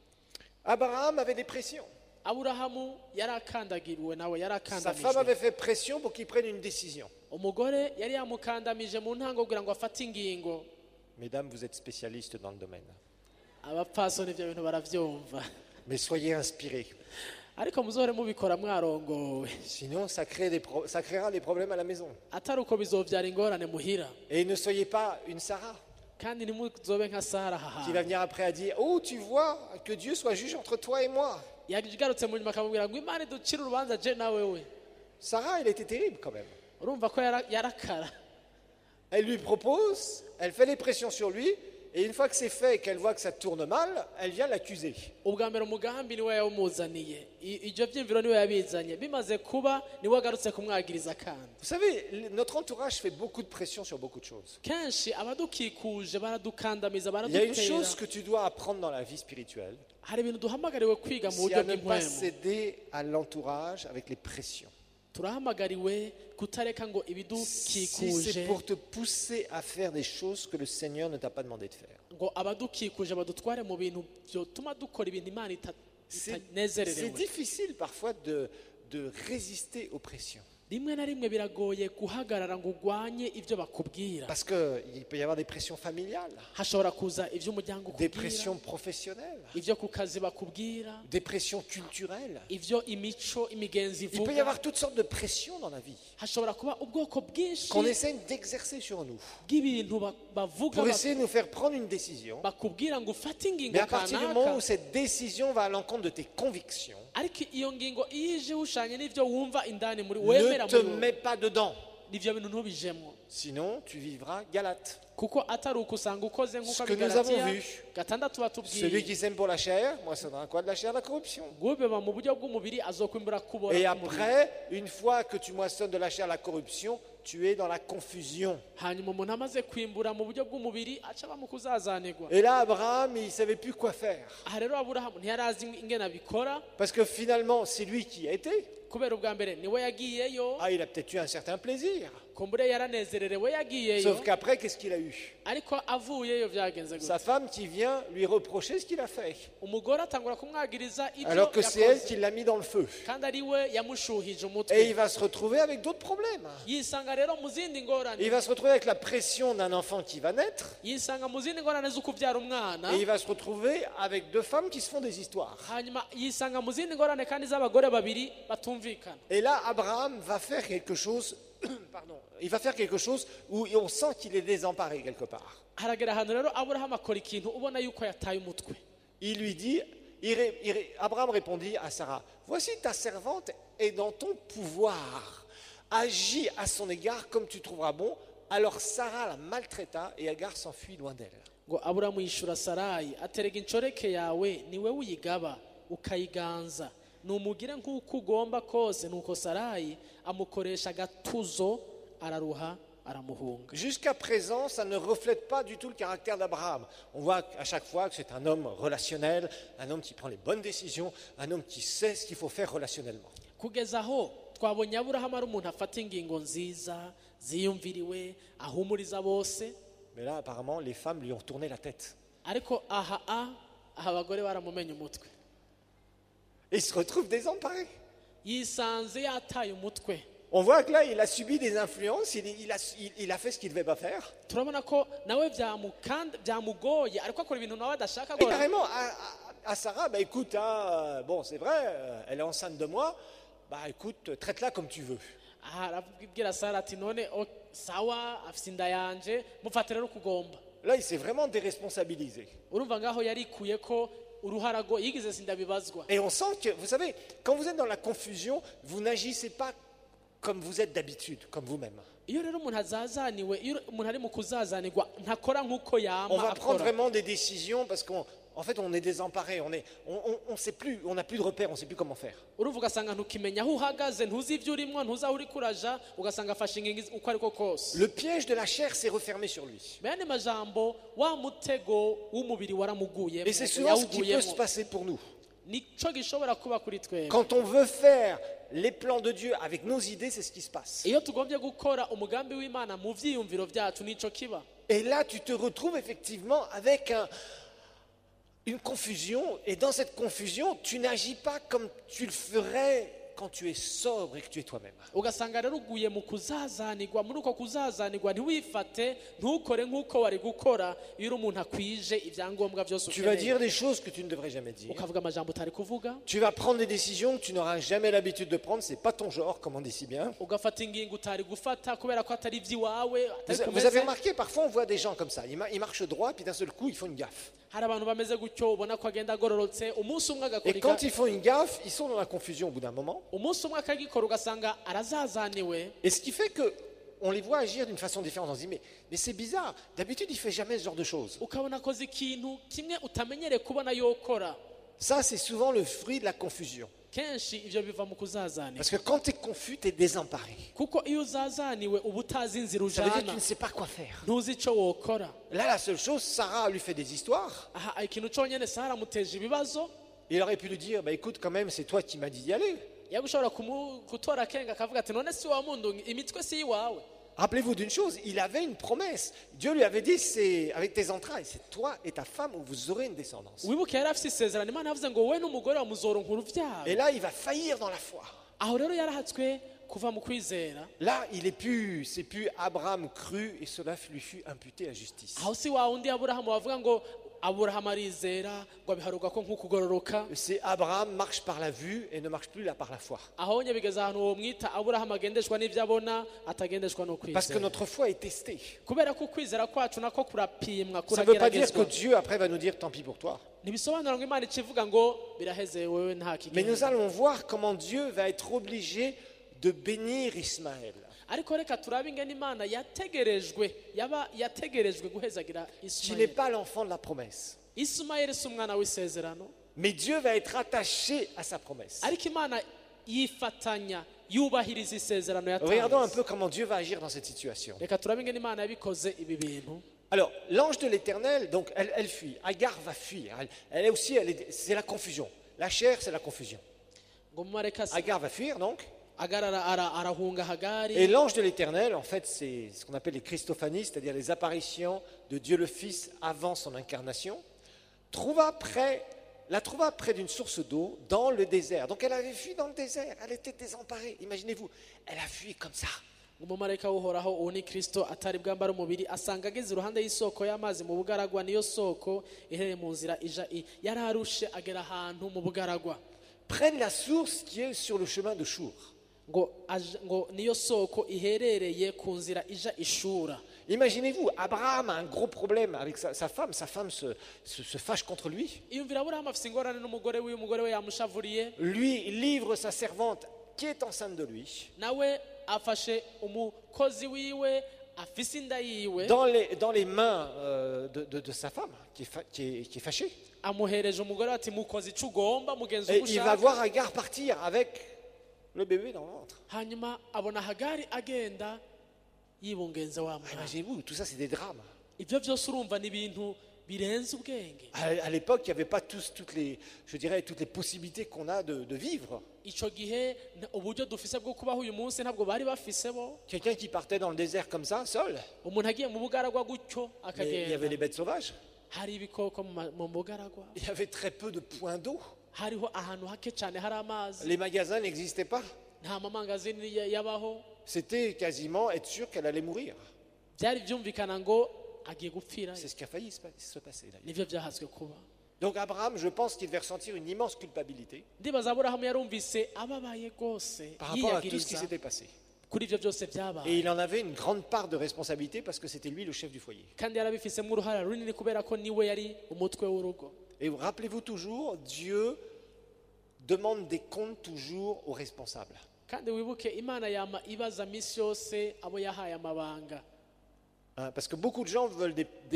Abraham avait des pressions. Aburahamu yarakandagiriwe nawe Sa femme yarakandamijwe. avait fait pression pour qu'il prenne une décision. Umugore yari yamukandamije mu ntango kugira ngo afate ingingo. Mesdames, vous êtes spécialistes dans le domaine. Abapfasoni ibyo bintu baravyumva, Mais soyez inspirés. ariko muzohore mubikora mwarongowe, Sinon, ça créera des problèmes à la maison. atari uko bizovyara ingorane muhira. Et ne soyez pas une Sarah Kandi ntimuzobe nka Sara qui va haha venir après à dire « Oh, tu vois, que Dieu soit juge entre toi et moi. yagarutse mu nyuma akamubwira ngo Imana iducire urubanza je nawe we. » Sarah, elle était terrible quand même. Urumva ko yarakara. Elle lui propose, elle fait des pressions sur lui, et une fois que c'est fait et qu'elle voit que ça tourne mal, elle vient l'accuser. Ubwa mbere umugambi niwe yawumuzaniye, ivyo vyimviro niwe yabizanye, bimaze kuba niwe agarutse kumwagiriza kandi. Vous savez, notre entourage fait beaucoup de pression sur beaucoup de choses. Kenshi abadukikuje baradukandamiza Il y a une baradutera. chose que tu dois apprendre dans la vie spirituelle, Hari ibintu duhamagariwe kwiga mu c'est buryo à ne pas bw'impwemu. céder à l'entourage avec les pressions. Turahamagariwe kutareka ngo Si ibidukikuje c'est pour te pousser à faire des choses que le Seigneur ne t'a pas demandé de faire. ngo abadukikuje badutware mu bintu byotuma dukora ibintu Imana C'est itanezererewe. difficile parfois de résister aux pressions. Rimwe na rimwe biragoye guhagarara ngo urwanye ibyo bakubwira. Parce qu'il peut y avoir des pressions familiales, Hashobora kuza iby'umuryango des ukubwira, pressions professionnelles, ibyo ku kazi bakubwira, des pressions culturelles. ibyo imico imigenzi Il peut y ivuga. avoir toutes sortes de pressions dans la vie Hashobora kuba ubwoko bwinshi qu'on essaie d'exercer sur nous bw'ibintu bavuga pour essayer de nous faire prendre une décision. bakubwira ngo ufate ingingo Mais à partir du moment kanaka, où cette décision va à l'encontre de tes convictions, ariko iyo ngingo iyo ije ushanye n'ibyo wumva indani muri ne wemera te muri wowe, mets pas dedans. n'ibyo bintu ntubijemo, Sinon, tu vivras Galate. kuko atari uko usanga ukoze nk'uko Ce que nous avons abigalatiya vu. gatandatu Celui batubwiye qui sème pour la chair, moissonnera quoi? De la chair, de la corruption. gubeba mu buryo bw'umubiri azokwimbura kubora Et k'umubiri. après, une fois que tu moissonnes de la chair, la corruption, tu es dans la confusion. Hanyuma umuntu amaze kwimbura mu buryo bw'umubiri aca aba mu kuzazanirwa. Et là, Abraham, il ne savait plus quoi faire. Aha rero Aburahamu ntiyari azi ingene abikora, Parce que finalement, c'est lui qui a été. kubera ubwa mbere niwe yagiyeyo, Ah, il a peut-être eu un certain plaisir. kumbure yaranezererewe yagiyeyo, Sauf qu'après, qu'est-ce qu'il a eu? ariko avuyeyo byagenze Sa gutya. femme qui vient lui reprocher ce qu'il a fait. Umugore atangura kumwagiriza ibyo Alors que c'est elle yakoze, qui l'a mis dans le feu. kandi ari we yamushuhije Et umutwe. il va se retrouver avec d'autres problèmes. Yisanga rero mu zindi ngorane, Il va se retrouver avec la pression d'un enfant qui va naître. yisanga mu zindi ngorane zo kubyara umwana, Et il va se retrouver avec deux femmes qui se font des histoires. hanyuma yisanga mu zindi ngorane kandi z'abagore babiri batumvikana. Et là, Abraham va faire quelque chose, pardon, il va faire quelque chose où on sent qu'il est désemparé quelque part. Haragera ahantu rero Aburahamu akora ikintu ubona yuko yataye umutwe. Il lui dit, Abraham répondit à Sarah, voici ta servante est dans ton pouvoir. Agis à son égard comme tu trouveras bon. Alors Sarah la maltraita et Agar s'enfuit loin d'elle. Ngo Aburahamu yishura Sarayi aterega inshoreke yawe niwe uyigaba ukayiganza, numugire nk'uko ugomba kose. Nuko Sarayi amukoresha agatuzo araruha aramuhunga. Jusqu'à présent, ça ne reflète pas du tout le caractère d'Abraham. On voit à chaque fois que c'est un homme relationnel, un homme qui prend les bonnes décisions, un homme qui sait ce qu'il faut faire relationnellement. Kugeza aho twabonye Aburahamu ari umuntu afata ingingo nziza ziyumviriwe ahumuriza bose, Mais là, apparemment, les femmes lui ont tourné la tête. ariko aha abagore baramumenye umutwe, Et il se retrouve désemparé. yisanze yataye umutwe. On voit que là, il a subi des influences, il a fait ce qu'il ne devait pas faire. Turabona ko nawe byamugoye ariko akora ibintu nawe adashaka Et gukora. carrément, à Sarah, bah écoute, hein, bon, c'est vrai, elle est enceinte de moi, bah écoute, traite-la comme tu veux. Aha arabwira Sara ati none sawa afite inda yanje mufate rero kugomba. Là, il s'est vraiment déresponsabilisé. Urumva ngaho yarikuye ko uruharago yigize sindabibazwa. Et on sent que, vous savez, quand vous êtes dans la confusion, vous n'agissez pas comme vous êtes d'habitude, comme vous-même. Iyo rero umuntu azazaniwe, iyo umuntu ari mu kuzazanirwa ntakora nk'uko On yama va prendre akora. vraiment des décisions parce qu'en fait, on est désemparé, on sait plus, on n'a plus de repères, on ne sait plus comment faire. Urumva ugasanga ntukimenya aho uhagaze, ntuzi ibyo urimo, ntuzi aho uri kuraja, ugasanga afashe ingingo uko ariko kose. Le piège de la chair s'est refermé sur lui. Bene majambo wa mutego w'umubiri waramuguyemo, Et c'est souvent ce qui peut se yawuguyemo. passer pour nous. nico gishobora kuba kuri twebwe. Quand on veut faire les plans de Dieu avec nos idées, c'est ce qui se passe. Iyo tugombye gukora umugambi w'Imana mu vyiyumviro vyacu nico kiba. Et là, tu te retrouves effectivement avec une confusion. Et dans cette confusion, tu n'agis pas comme tu le ferais quand tu es sobre et que tu es toi-même. Ugasanga rero uguye mu kuzazanirwa, muri uko kuzazanirwa ntiwifate ntukore nk'uko wari gukora iyo uri umuntu akwije ibyangombwa byose Tu vas ukeneye. dire des choses que tu ne devrais jamais dire. Ukavuga amajambo utari kuvuga, Tu vas prendre des décisions que tu n'auras jamais l'habitude de prendre. C'est pas ton genre, comme on dit si bien. ugafata ingingo utari gufata kubera ko atari iby'iwawe, atari Vous avez kumeze. remarqué, parfois on voit des gens comme ça. Ils marchent droit, puis d'un seul coup, ils font une gaffe. Hari abantu bameze gutyo ubona ko agenda agororotse, umunsi umwe Et agakora quand ils font une gaffe, ils sont dans la confusion au bout d'un moment. umunsi umwe akagikora ugasanga arazazaniwe. Et ce qui fait que on les voit agir d'une façon différente. On se dit, mais c'est bizarre. D'habitude, il ne fait jamais ce genre de choses. Ukabona akoze ikintu kimwe utamenyereye kubona yokora. Ça, c'est souvent le fruit de la confusion. Kenshi ivyo biva mu kuzazanirwa, Parce que quand tu es confus, tu es désemparé. kuko iyo uzazaniwe uba utazi inzira Ça veut dire que tu ujana, ne sais pas quoi faire. ntuzi ico wokora. Là, la seule chose, Sarah lui fait des histoires. Aha ikintu conyene Sara amuteje ibibazo. Il aurait pu lui dire, bah, écoute, quand même, c'est toi qui m'as dit d'y aller. Yagushobora gutora kenga akavuga ati none si wa mundu imitwe si iwawe. Rappelez-vous d'une chose, il avait une promesse. Dieu lui avait dit, c'est avec tes entrailles, c'est toi et ta femme où vous aurez une descendance. Wibuke yari afise isezerano, Imana yavuze ngo wowe n'umugore wa muzoronka uruvyaro. Et là, il va faillir dans la foi. Aho rero yarahatswe kuva mu kwizera. Là, c'est plus Abraham cru et cela lui fut imputé à justice. Aho si wa undi Aburahamu bavuga ngo Aburahamu arizera ngo abiharuka ko nk'ukugororoka. C'est Abraham marche par la vue et ne marche plus là par la foi. Aho nye bigeze ahantu uwo mwita Aburahamu agendeshwa n'ivyo abona atagendeshwa no Parce que kwizera. notre foi est testée. Kubera ko kwizera kwacu nako kurapimwa, Ça ne veut pas dire que kurageragezwa. Dieu après va nous dire tant pis pour toi. Ntibisobanura ngo Imana ikivuga ngo biraheze wewe nta Mais nous kigenda. allons voir comment Dieu va être obligé de bénir Ismaël. Ariko reka turabe ingene Imana yategerejwe guhezagira Qui n'est Ismaeli. pas l'enfant de la promesse. Ismaeli si umwana w'isezerano, Mais Dieu va être attaché à sa promesse. ariko Imana yifatanya yubahiriza isezerano Regardons un yatanze. peu comment Dieu va agir dans cette situation. Reka turabe ingene Imana yabikoze ibi bintu. Alors, l'ange de l'Éternel, donc, elle fuit. Agar va fuir. Elle est aussi, c'est la confusion. La chair, c'est la confusion. Ngo mumareka Agar va fuir, donc. arahunga Et Hagari. l'ange de l'Éternel, en fait, c'est ce qu'on appelle les Christophanies, c'est-à-dire les apparitions de Dieu le Fils avant son incarnation, la trouva près d'une source d'eau dans le désert. Donc elle avait fui dans le désert, elle était désemparée. Imaginez-vous, elle a fui comme ça. Umumarayika w'uhoraho uwo ni Kristo atari bwambara umubiri asanga ageze iruhande y'isoko y'amazi mu bugaragwa, niyo soko ihereye mu nzira ija yari arushe agera ahantu mu bugaragwa. Près de la source qui est sur le chemin de Chour. ngo niyo soko iherereye ku nzira ija ishura. Imaginez-vous, Abraham a un gros problème avec sa femme. Sa femme se fâche contre lui. Iyumvira Aburahamu afise ingorane n'umugore we, umugore we yamushavuriye, Lui livre sa servante qui est enceinte de lui. nawe afashe umukozi wiwe afise inda yiwe, Dans les mains de sa femme qui est fâchée. amuhereje umugore ati mukozi ico ugomba mugenzi Et il va ugushaka. voir Agar partir avec le bébé dans le ventre. Hanyuma abona Hagari agenda yibungenze wa mwana. Imaginez-vous, tout ça c'est des drames. Ibyo byose urumva ni ibintu birenze ubwenge. À l'époque, il n'y avait pas toutes les possibilités qu'on a de vivre. Ico gihe uburyo dufise bwo kubaho uyu munsi ntabwo bari bafise bo. Quelqu'un qui partait dans le désert comme ça, seul, Umuntu agiye mu bugaragwa gutyo mais il y avait les akagenda, bêtes sauvages. hari ibikoko mu bugaragwa, Il y avait très peu de points d'eau. hariho ahantu hake cyane hari amazi, Les magasins n'existaient pas. nta mamangazini yabaho. C'était quasiment être sûr qu'elle allait mourir. Byari byumvikana ngo agiye gupfira. C'est ce qui a failli se passer d'ailleurs. Nivyo byahatswe kuba. Donc Abraham, je pense qu'il devait ressentir une immense culpabilité Ndibaza Aburahamu yarumvise ababaye rwose par rapport à tout ce qui yiyagiriza s'était passé. kuri ibyo byose Et byabaye, il en avait une grande part de responsabilité parce que c'était lui le chef du foyer. kandi yarabifisemo uruhara runini kubera ko niwe yari umutwe w'urugo. Et rappelez-vous toujours, Dieu demande des comptes toujours aux responsables. Kandi wibuke Imana yama ibaza misi yose abo yahaye amabanga. Hein, parce que beaucoup de gens veulent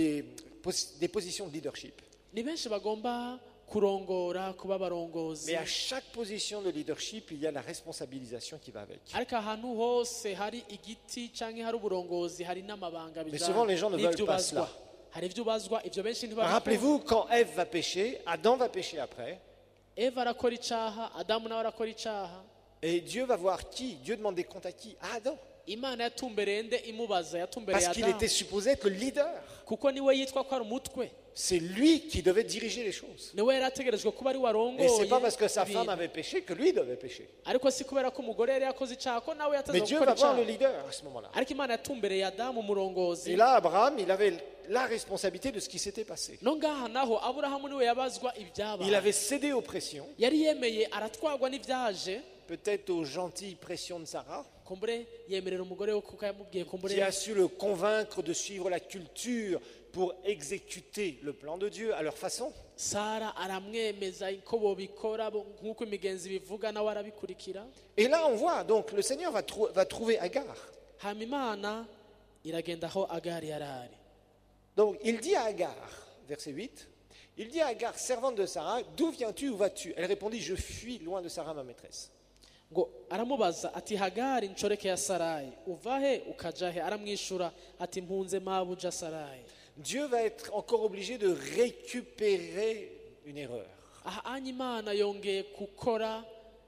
des positions de leadership. Ni benshi bagomba kurongora kuba barongozi, Mais à chaque position de leadership, il y a la responsabilisation qui va avec. ariko ahantu hose hari igiti canke hari uburongozi hari n'amabanga Mais souvent, les gens ne veulent pas hari ibyo ubazwa, ibyo benshi ntibabikora. Rappelez-vous, quand Ève va pécher, Adam va pécher après. eva arakora icaha, adamu nawe arakora icaha. Et Dieu va voir qui? Dieu demande des comptes à qui? À Adam. Imana yatumbereye nde? Imubaza yatumbereye Parce qu'il Adamu, était supposé être le leader. kuko niwe yitwa ko ari umutwe, C'est lui qui devait diriger les choses. niwe yari ategerejwe kuba ari Et warongoye c'est pas parce que sa femme ibintu. avait péché que lui devait pécher. Ariko si kubera ko umugore yari yakoze icaha ko nawe Mais yateze Dieu gukora va voir le icaha. leader à ce moment-là. Ariko Imana yatumbereye Adamu umurongozi. Et là, Abraham, il avait la responsabilité de ce qui s'était passé. No ngaha naho Aburahamu niwe yabazwa Il ibyabaye. avait cédé aux pressions, Yari yemeye aratwagwa n'ivyaje, peut-être aux gentilles pressions de Sarah, kumbure yemerera umugore we kuko yamubwiye kumbure qui a su le convaincre de suivre la culture pour exécuter le plan de Dieu à leur façon. Sara aramwemeza ko bobikora nk'uko imigenzi bivuga nawe arabikurikira. Et là, on voit, donc, le Seigneur va trouver Agar. Hama Imana iragenda aho Agari yarari. Donc, il dit à Agar, verset 8, il dit à Agar, servante de Sarah, d'où viens-tu, où vas-tu? Elle répondit, je fuis loin de Sarah, ma maîtresse. Ngo aramubaza ati Hagari nshoreke ya Sarayi, uvahe ukajahe? Aramwishura ati mpunze mabuja Sarayi. Dieu va être encore obligé de récupérer une erreur. Aha anya Imana yongeye gukora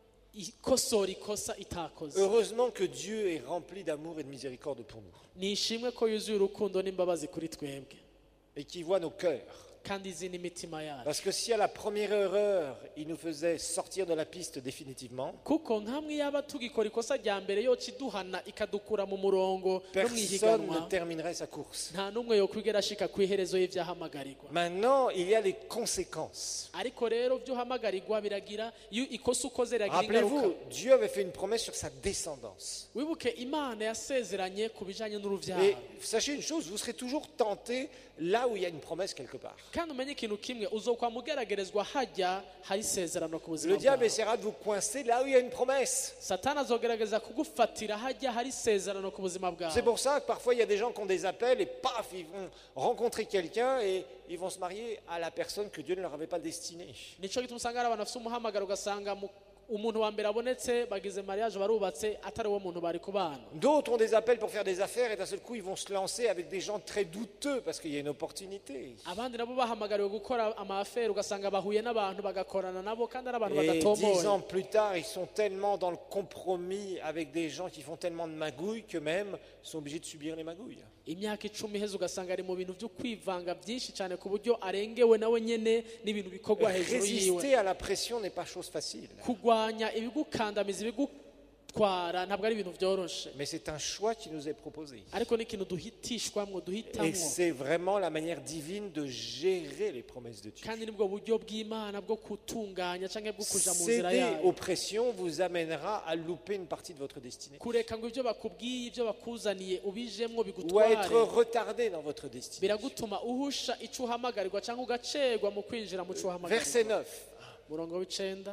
ikosora ikosa itakoze. Heureusement que Dieu est rempli d'amour et de miséricorde pour nous Nishimwe ko yuzuye urukundo n'imbabazi kuri twebwe et qui voit nos cœurs. kandi izi n'imitima yacu. Parce que si à la première erreur, il nous faisait sortir de la piste définitivement, Kuko nkamwe yaba tugikora ikosa rya mbere yoca iduhana ikadukura mu murongo no personne mwihiganwa, ne terminerait sa course. nta n'umwe yokwigera ashika ku iherezo y'ivyahamagarirwa. Maintenant, il y a les conséquences. Ariko rero vy'uhamagarirwa biragira, iyo ikosa ukoze riragira ingaruka. Rappelez-vous, Dieu avait fait une promesse sur sa descendance. Wibuke Imana yasezeranye ku bijanye Et n'uruvyaro. sachez une chose, vous serez toujours tenté là où il y a une promesse quelque part. Kandi umenye ikintu kimwe, uzokwa mugeragerezwa hajya hari isezerano ku buzima Le diable bwawe. essaiera de vous coincer là où il y a une promesse. Satani azogerageza kugufatira hajya hari isezerano ku buzima bwawe. C'est pour ça que parfois il y a des gens qui ont des appels et paf, ils vont rencontrer quelqu'un et ils vont se marier à la personne que Dieu ne leur avait pas destinée. Nico gituma usanga ari abantu bafite umuhamagaro ugasanga umuntu wa mbere abonetse bagize mariage barubatse atari uwo muntu bari kubana. D'autres ont des appels pour faire des affaires et d'un seul coup ils vont se lancer avec des gens très douteux parce qu'il y a une opportunité. Abandi nabo bahamagariwe gukora amafere ugasanga bahuye n'abantu bagakorana nabo kandi ari abantu Et 10 badatomboye. ans plus tard, ils sont tellement dans le compromis avec des gens qui font tellement de magouilles que même sont obligés de subir les magouilles. Imyaka 10 iheze ugasanga ari mu bintu byo kwivanga byinshi cyane ku buryo arengewe nawe nyene n'ibintu bikorwa hejuru yiwe. Résister à la pression n'est pas chose facile. Kugwanya ibigukandamiza ibigutwara ntabwo ari ibintu byoroshe, Mais c'est un choix qui nous est proposé. ariko ni ikintu duhitishwamwo Et duhitamwo, c'est vraiment la manière divine de gérer les promesses de Dieu. kandi nibwo buryo bw'Imana bwo kutunganya canke bwo kuja mu nzira Céder yayo. aux pressions vous amènera à louper une partie de votre destinée. Kureka ngo ibyo bakubwiye ibyo bakuzaniye ubijemwo Ou à bigutware être retardé dans votre destinée. biragutuma uhusha ico uhamagarirwa cyangwa ugacegwa mu kwinjira mu co Verset uhamagarirwa. 9. Murongo w'icenda.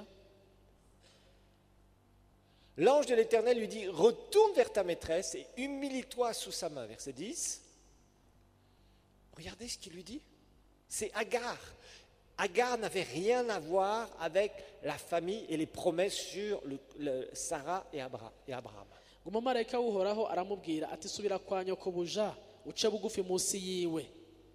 L'ange de l'Éternel lui dit, retourne vers ta maîtresse et humilie-toi sous sa main. Verset 10. Regardez ce qu'il lui dit. C'est Agar. Agar n'avait rien à voir avec la famille et les promesses sur Sarah et Abraham. Umumarayika w'Uhoraho aramubwira ati subira kwa nyoko buja uce bugufi munsi yiwe.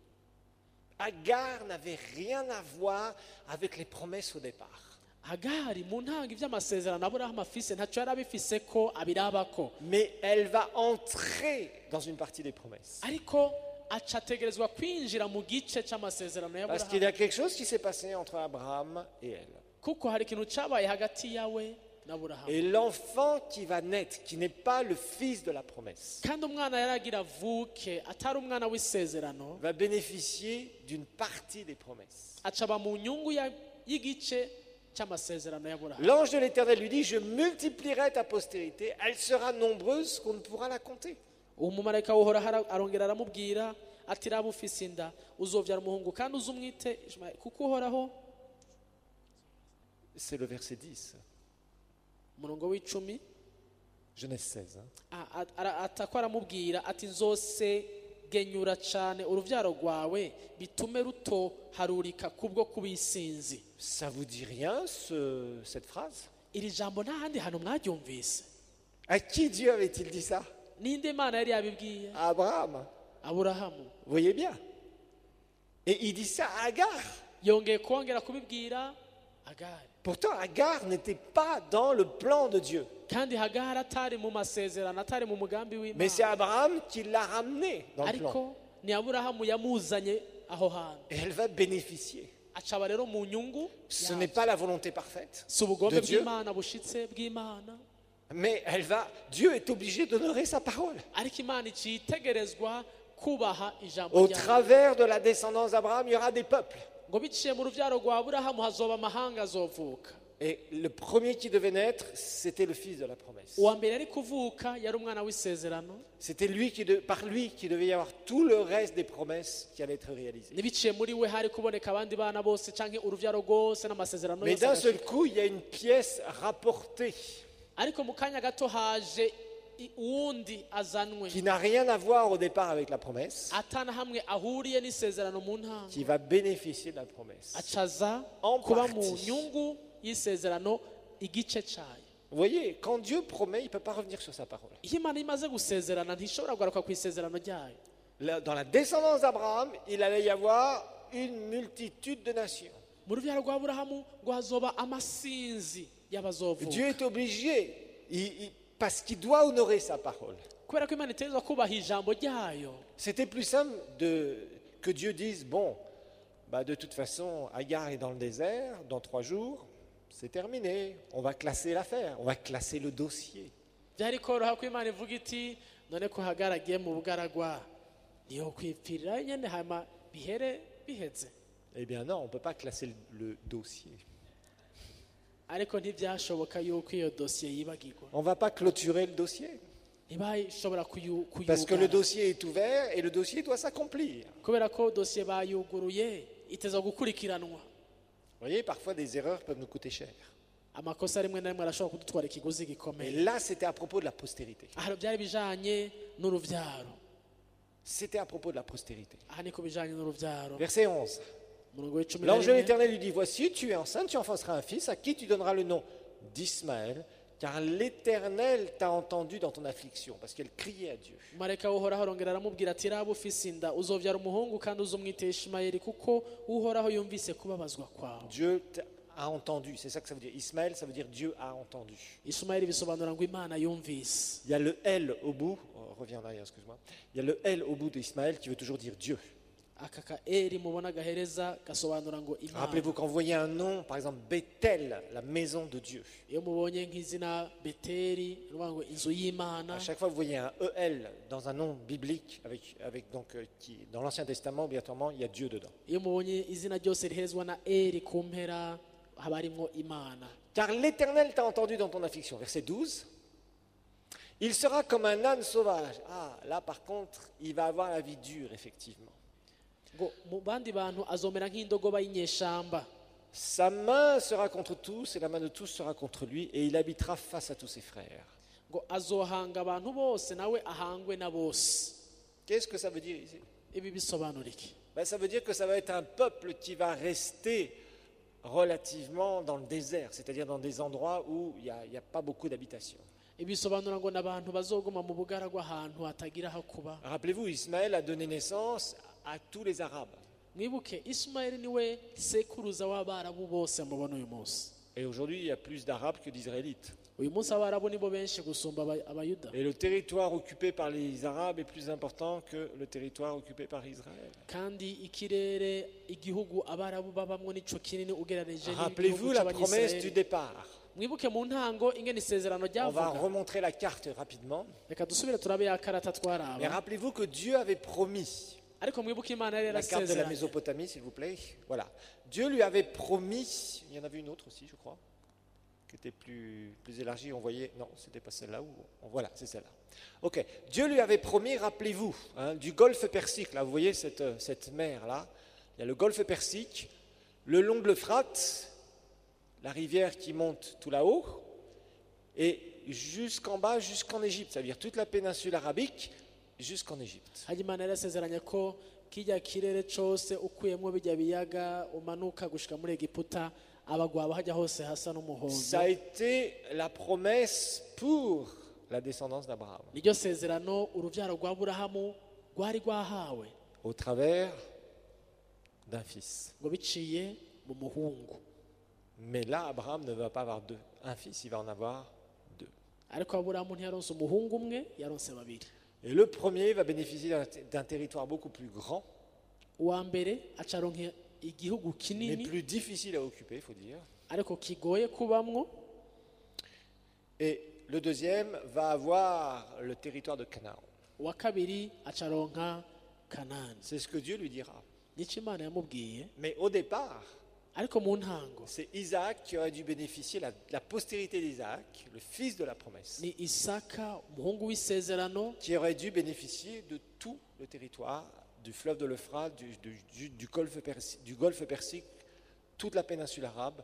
Agar n'avait rien à voir avec les promesses au départ. Hagari mu ntango iby'amasezerano Aburahamu afise ntacyo yari abifise ko abirabako, Mais elle va entrer dans une partie des promesses. ariko aca ategerezwa kwinjira mu gice c'amasezerano Parce qu'il y y'Aburahamu, a quelque chose qui s'est passé entre Abraham et elle. kuko hari ikintu cabaye hagati yawe na Aburahamu. Et l'enfant qui va naître, qui n'est pas le fils de la promesse, Kandi umwana yaragira avuke atari umwana w'isezerano, va bénéficier d'une partie des promesses. acaba mu nyungu y'igice cy'amasezerano y'Aburahamu. L'ange de l'Éternel lui dit, je multiplierai ta postérité, elle sera nombreuse qu'on ne pourra la compter. Uwo mumarayika w'Uhoraho arongera aramubwira ati raba ufise inda uzovyara umuhungu kandi uzumwite Ishmaeli kuko Uhoraho. C'est le verset 10, Umurongo w'icumi. Genèse 16. Atako aramubwira ati nzose genyura cyane uruvyaro rwawe bitume rutoharurika kubwo kubisinzi. Ça vous dit rien, cette phrase? Iri jambo nta handi hantu mwaryumvise. À qui Dieu avait-il dit ça? Ninde Imana yari yabibwiye? À Abraham. Aburahamu. Vous voyez bien. Et il dit ça à Agar. Yongeye kongera kubibwira Agari. Pourtant, Agar n'était pas dans le plan de Dieu. kandi hagari atari mu masezerano atari mu mugambi Mais c'est w'imana Abraham qui l'a ramené dans le plan. ariko ni aburahamu yamuzanye aho hantu Et elle va bénéficier. acaba rero mu nyungu Ce n'est pas la volonté parfaite si ubugombe de Dieu, bw'imana bushitse bw'imana mais Dieu est obligé d'honorer sa parole. ariko imana icitegerezwa kubaha ijambo Au ryayo travers de la descendance d'Abraham, il y aura des peuples. ngo biciye mu rubyaro rwa aburahamu hazoba amahanga azovuka Et le premier qui devait naître, c'était le fils de la promesse. uwa mbere ari kuvuka yari umwana w'isezerano C'était par lui qu'il devait y avoir tout le reste des promesses qui allaient être réalisées. ntibiciye muri we hari kuboneka abandi bana bose canke uruvyaro rwose n'amasezerano Mais yose d'un seul agashika. coup, il y a une pièce rapportée ariko mu kanya gato haje uwundi azanwe qui n'a rien à voir au départ avec la promesse, atana hamwe ahuriye n'isezerano mu ntango qui va bénéficier de la promesse. acaza En kuba partie. mu nyungu y'isezerano igice cayo Vous voyez, quand Dieu promet, il ne peut pas revenir sur sa parole. iyo imana imaze gusezerana ntishobora kugaruka ku isezerano ryayo Dans la descendance d'Abraham, il allait y avoir une multitude de nations. mu rubyaro rwa aburahamu ngo hazoba amasinzi y'abazovuka Dieu est obligé, parce qu'il doit honorer sa parole. kubera ko imana itegerezwa kubaha ijambo ryayo C'était plus simple que Dieu dise, bon, de toute façon, Agar est dans le désert, dans 3 jours, c'est terminé, on va classer l'affaire, on va classer le dossier. byari koroha ko imana ivuga iti none ko hagaragiye mu bugaragwa niyo kwipfirira nyene hama bihere biheze Eh bien non, on ne peut pas classer le dossier. ariko ntibyashoboka yuko iyo dosiye yibagirwa On ne va pas clôturer le dossier, ntibashobora parce que le kuyugara dossier est ouvert et le dossier doit s'accomplir. kubera ko dosiye bayuguruye iteza gukurikiranwa Vous voyez, parfois des erreurs peuvent nous coûter cher. amakosa rimwe na rimwe arashobora kudutwara ikiguzi Et gikomeye là, c'était à propos de la postérité. aha byari bijanye n'uruvyaro C'était à propos de la postérité. aha ni ku bijanye n'uruvyaro Verset 11. umurongo w'icumi na L'ange de rimwe l'Éternel lui dit, voici, tu es enceinte, tu enfanceras un fils, à qui tu donneras le nom d'Ismaël, car l'Éternel t'a entendu dans ton affliction, parce qu'elle criait à Dieu. marayika w'uhoraho arongera aramubwira ati raba ufise inda uzovyara umuhungu kandi uzomwita ishimayeli kuko uhoraho yumvise kubabazwa kwawe Dieu a entendu, c'est ça que ça veut dire. Ismaël, ça veut dire Dieu a entendu. ishimayeli bisobanura ngo imana yumvise Il y a le L au bout, reviens en arrière, excuse-moi. Il y a le L au bout d'Ismaël qui veut toujours dire Dieu. aka ka eri mubona gahereza gasobanura ngo imana Rappelez-vous, quand vous voyez un nom, par exemple Bethel, la maison de Dieu, iyo mubonye nk'izina beteri nuvuga ngo inzu y'imana à chaque fois que vous voyez un EL dans un nom biblique, dans l'Ancien Testament, obligatoirement, il y a Dieu dedans. iyo mubonye izina ryose rihezwa na eri ku mpera haba harimwo imana Car l'Éternel t'a entendu dans ton affliction. Verset 12. Il sera comme un âne sauvage. Ah, là par contre, il va avoir la vie dure, effectivement. ngo mu bandi bantu azomera nk'indogoba y'inyeshamba Sa main sera contre tous et la main de tous sera contre lui et il habitera face à tous ses frères. ngo azohanga abantu bose nawe ahangwe na bose Qu'est-ce que ça veut dire ici? ibi bisobanura iki Ça veut dire que ça va être un peuple qui va rester relativement dans le désert, c'est-à-dire dans des endroits où il n'y a pas beaucoup d'habitation. ibi bisobanura ngo n'abantu bazoguma mu bugaragwa ahantu hatagira aho kuba Rappelez-vous, Ismaël a donné naissance à tous les Arabes. mwibuke ishimayeli niwe sekuruza w'abarabu bose mubona uyu munsi Et aujourd'hui, il y a plus d'Arabes que d'Israélites. uyu munsi abarabu nibo benshi gusumba abayuda Et le territoire occupé par les Arabes est plus important que le territoire occupé par Israël. kandi ikirere igihugu abarabu babamwo nico kinini ugereranije Rappelez-vous la promesse du départ. mwibuke mu ntango ingene isezerano On va ryavuga remontrer la carte rapidement. reka dusubire turabe ya karata Mais twaraba rappelez-vous que Dieu avait promis, ariko mwibuke imana yari la carte de la yarasezeranye Mésopotamie, s'il vous plaît. Voilà. Dieu lui avait promis, il y en avait une autre aussi, je crois, qui était plus élargie. On voyait, non, c'était pas celle-là. Voilà, c'est celle-là. Ok. Dieu lui avait promis, rappelez-vous, du golfe Persique. Là, vous voyez cette mer-là. Il y a le golfe Persique, le long de l'Euphrate, la rivière qui monte tout là-haut, et jusqu'en bas, jusqu'en Égypte. Ça veut dire toute la péninsule arabique jusqu'en Égypte. hanyuma imana yari yasezeranye ko kijya kirere cose ukuyemo bijya biyaga umanuka gushika muri egiputa abagwaba hajya hose hasa n'umuhondo Ça a été la promesse pour la descendance d'Abraham, niryo sezerano uruvyaro rwa aburahamu rwari rwahawe au travers d'un fils. ngo biciye mu muhungu Mais là, Abraham ne va pas avoir un fils, il va en avoir 2. ariko aburahamu ntiyaronse umuhungu umwe yaronse babiri. Et le premier va bénéficier d'un territoire beaucoup plus grand, uwa mbere acaronka igihugu mais kinini plus difficile à occuper, il faut dire. ariko kigoye kubamwo. Et le deuxième va avoir le territoire de Canaan. uwa kabiri acaronka kanani. C'est ce que Dieu lui dira. nico imana yamubwiye. Mais au départ, ariko mu ntango c'est Isaac qui aurait dû bénéficier, la postérité d'Isaac, le fils de la promesse, ni isaka umuhungu w'isezerano qui aurait dû bénéficier de tout le territoire du fleuve de l'Euphrate, du golfe Persique, toute la péninsule arabe,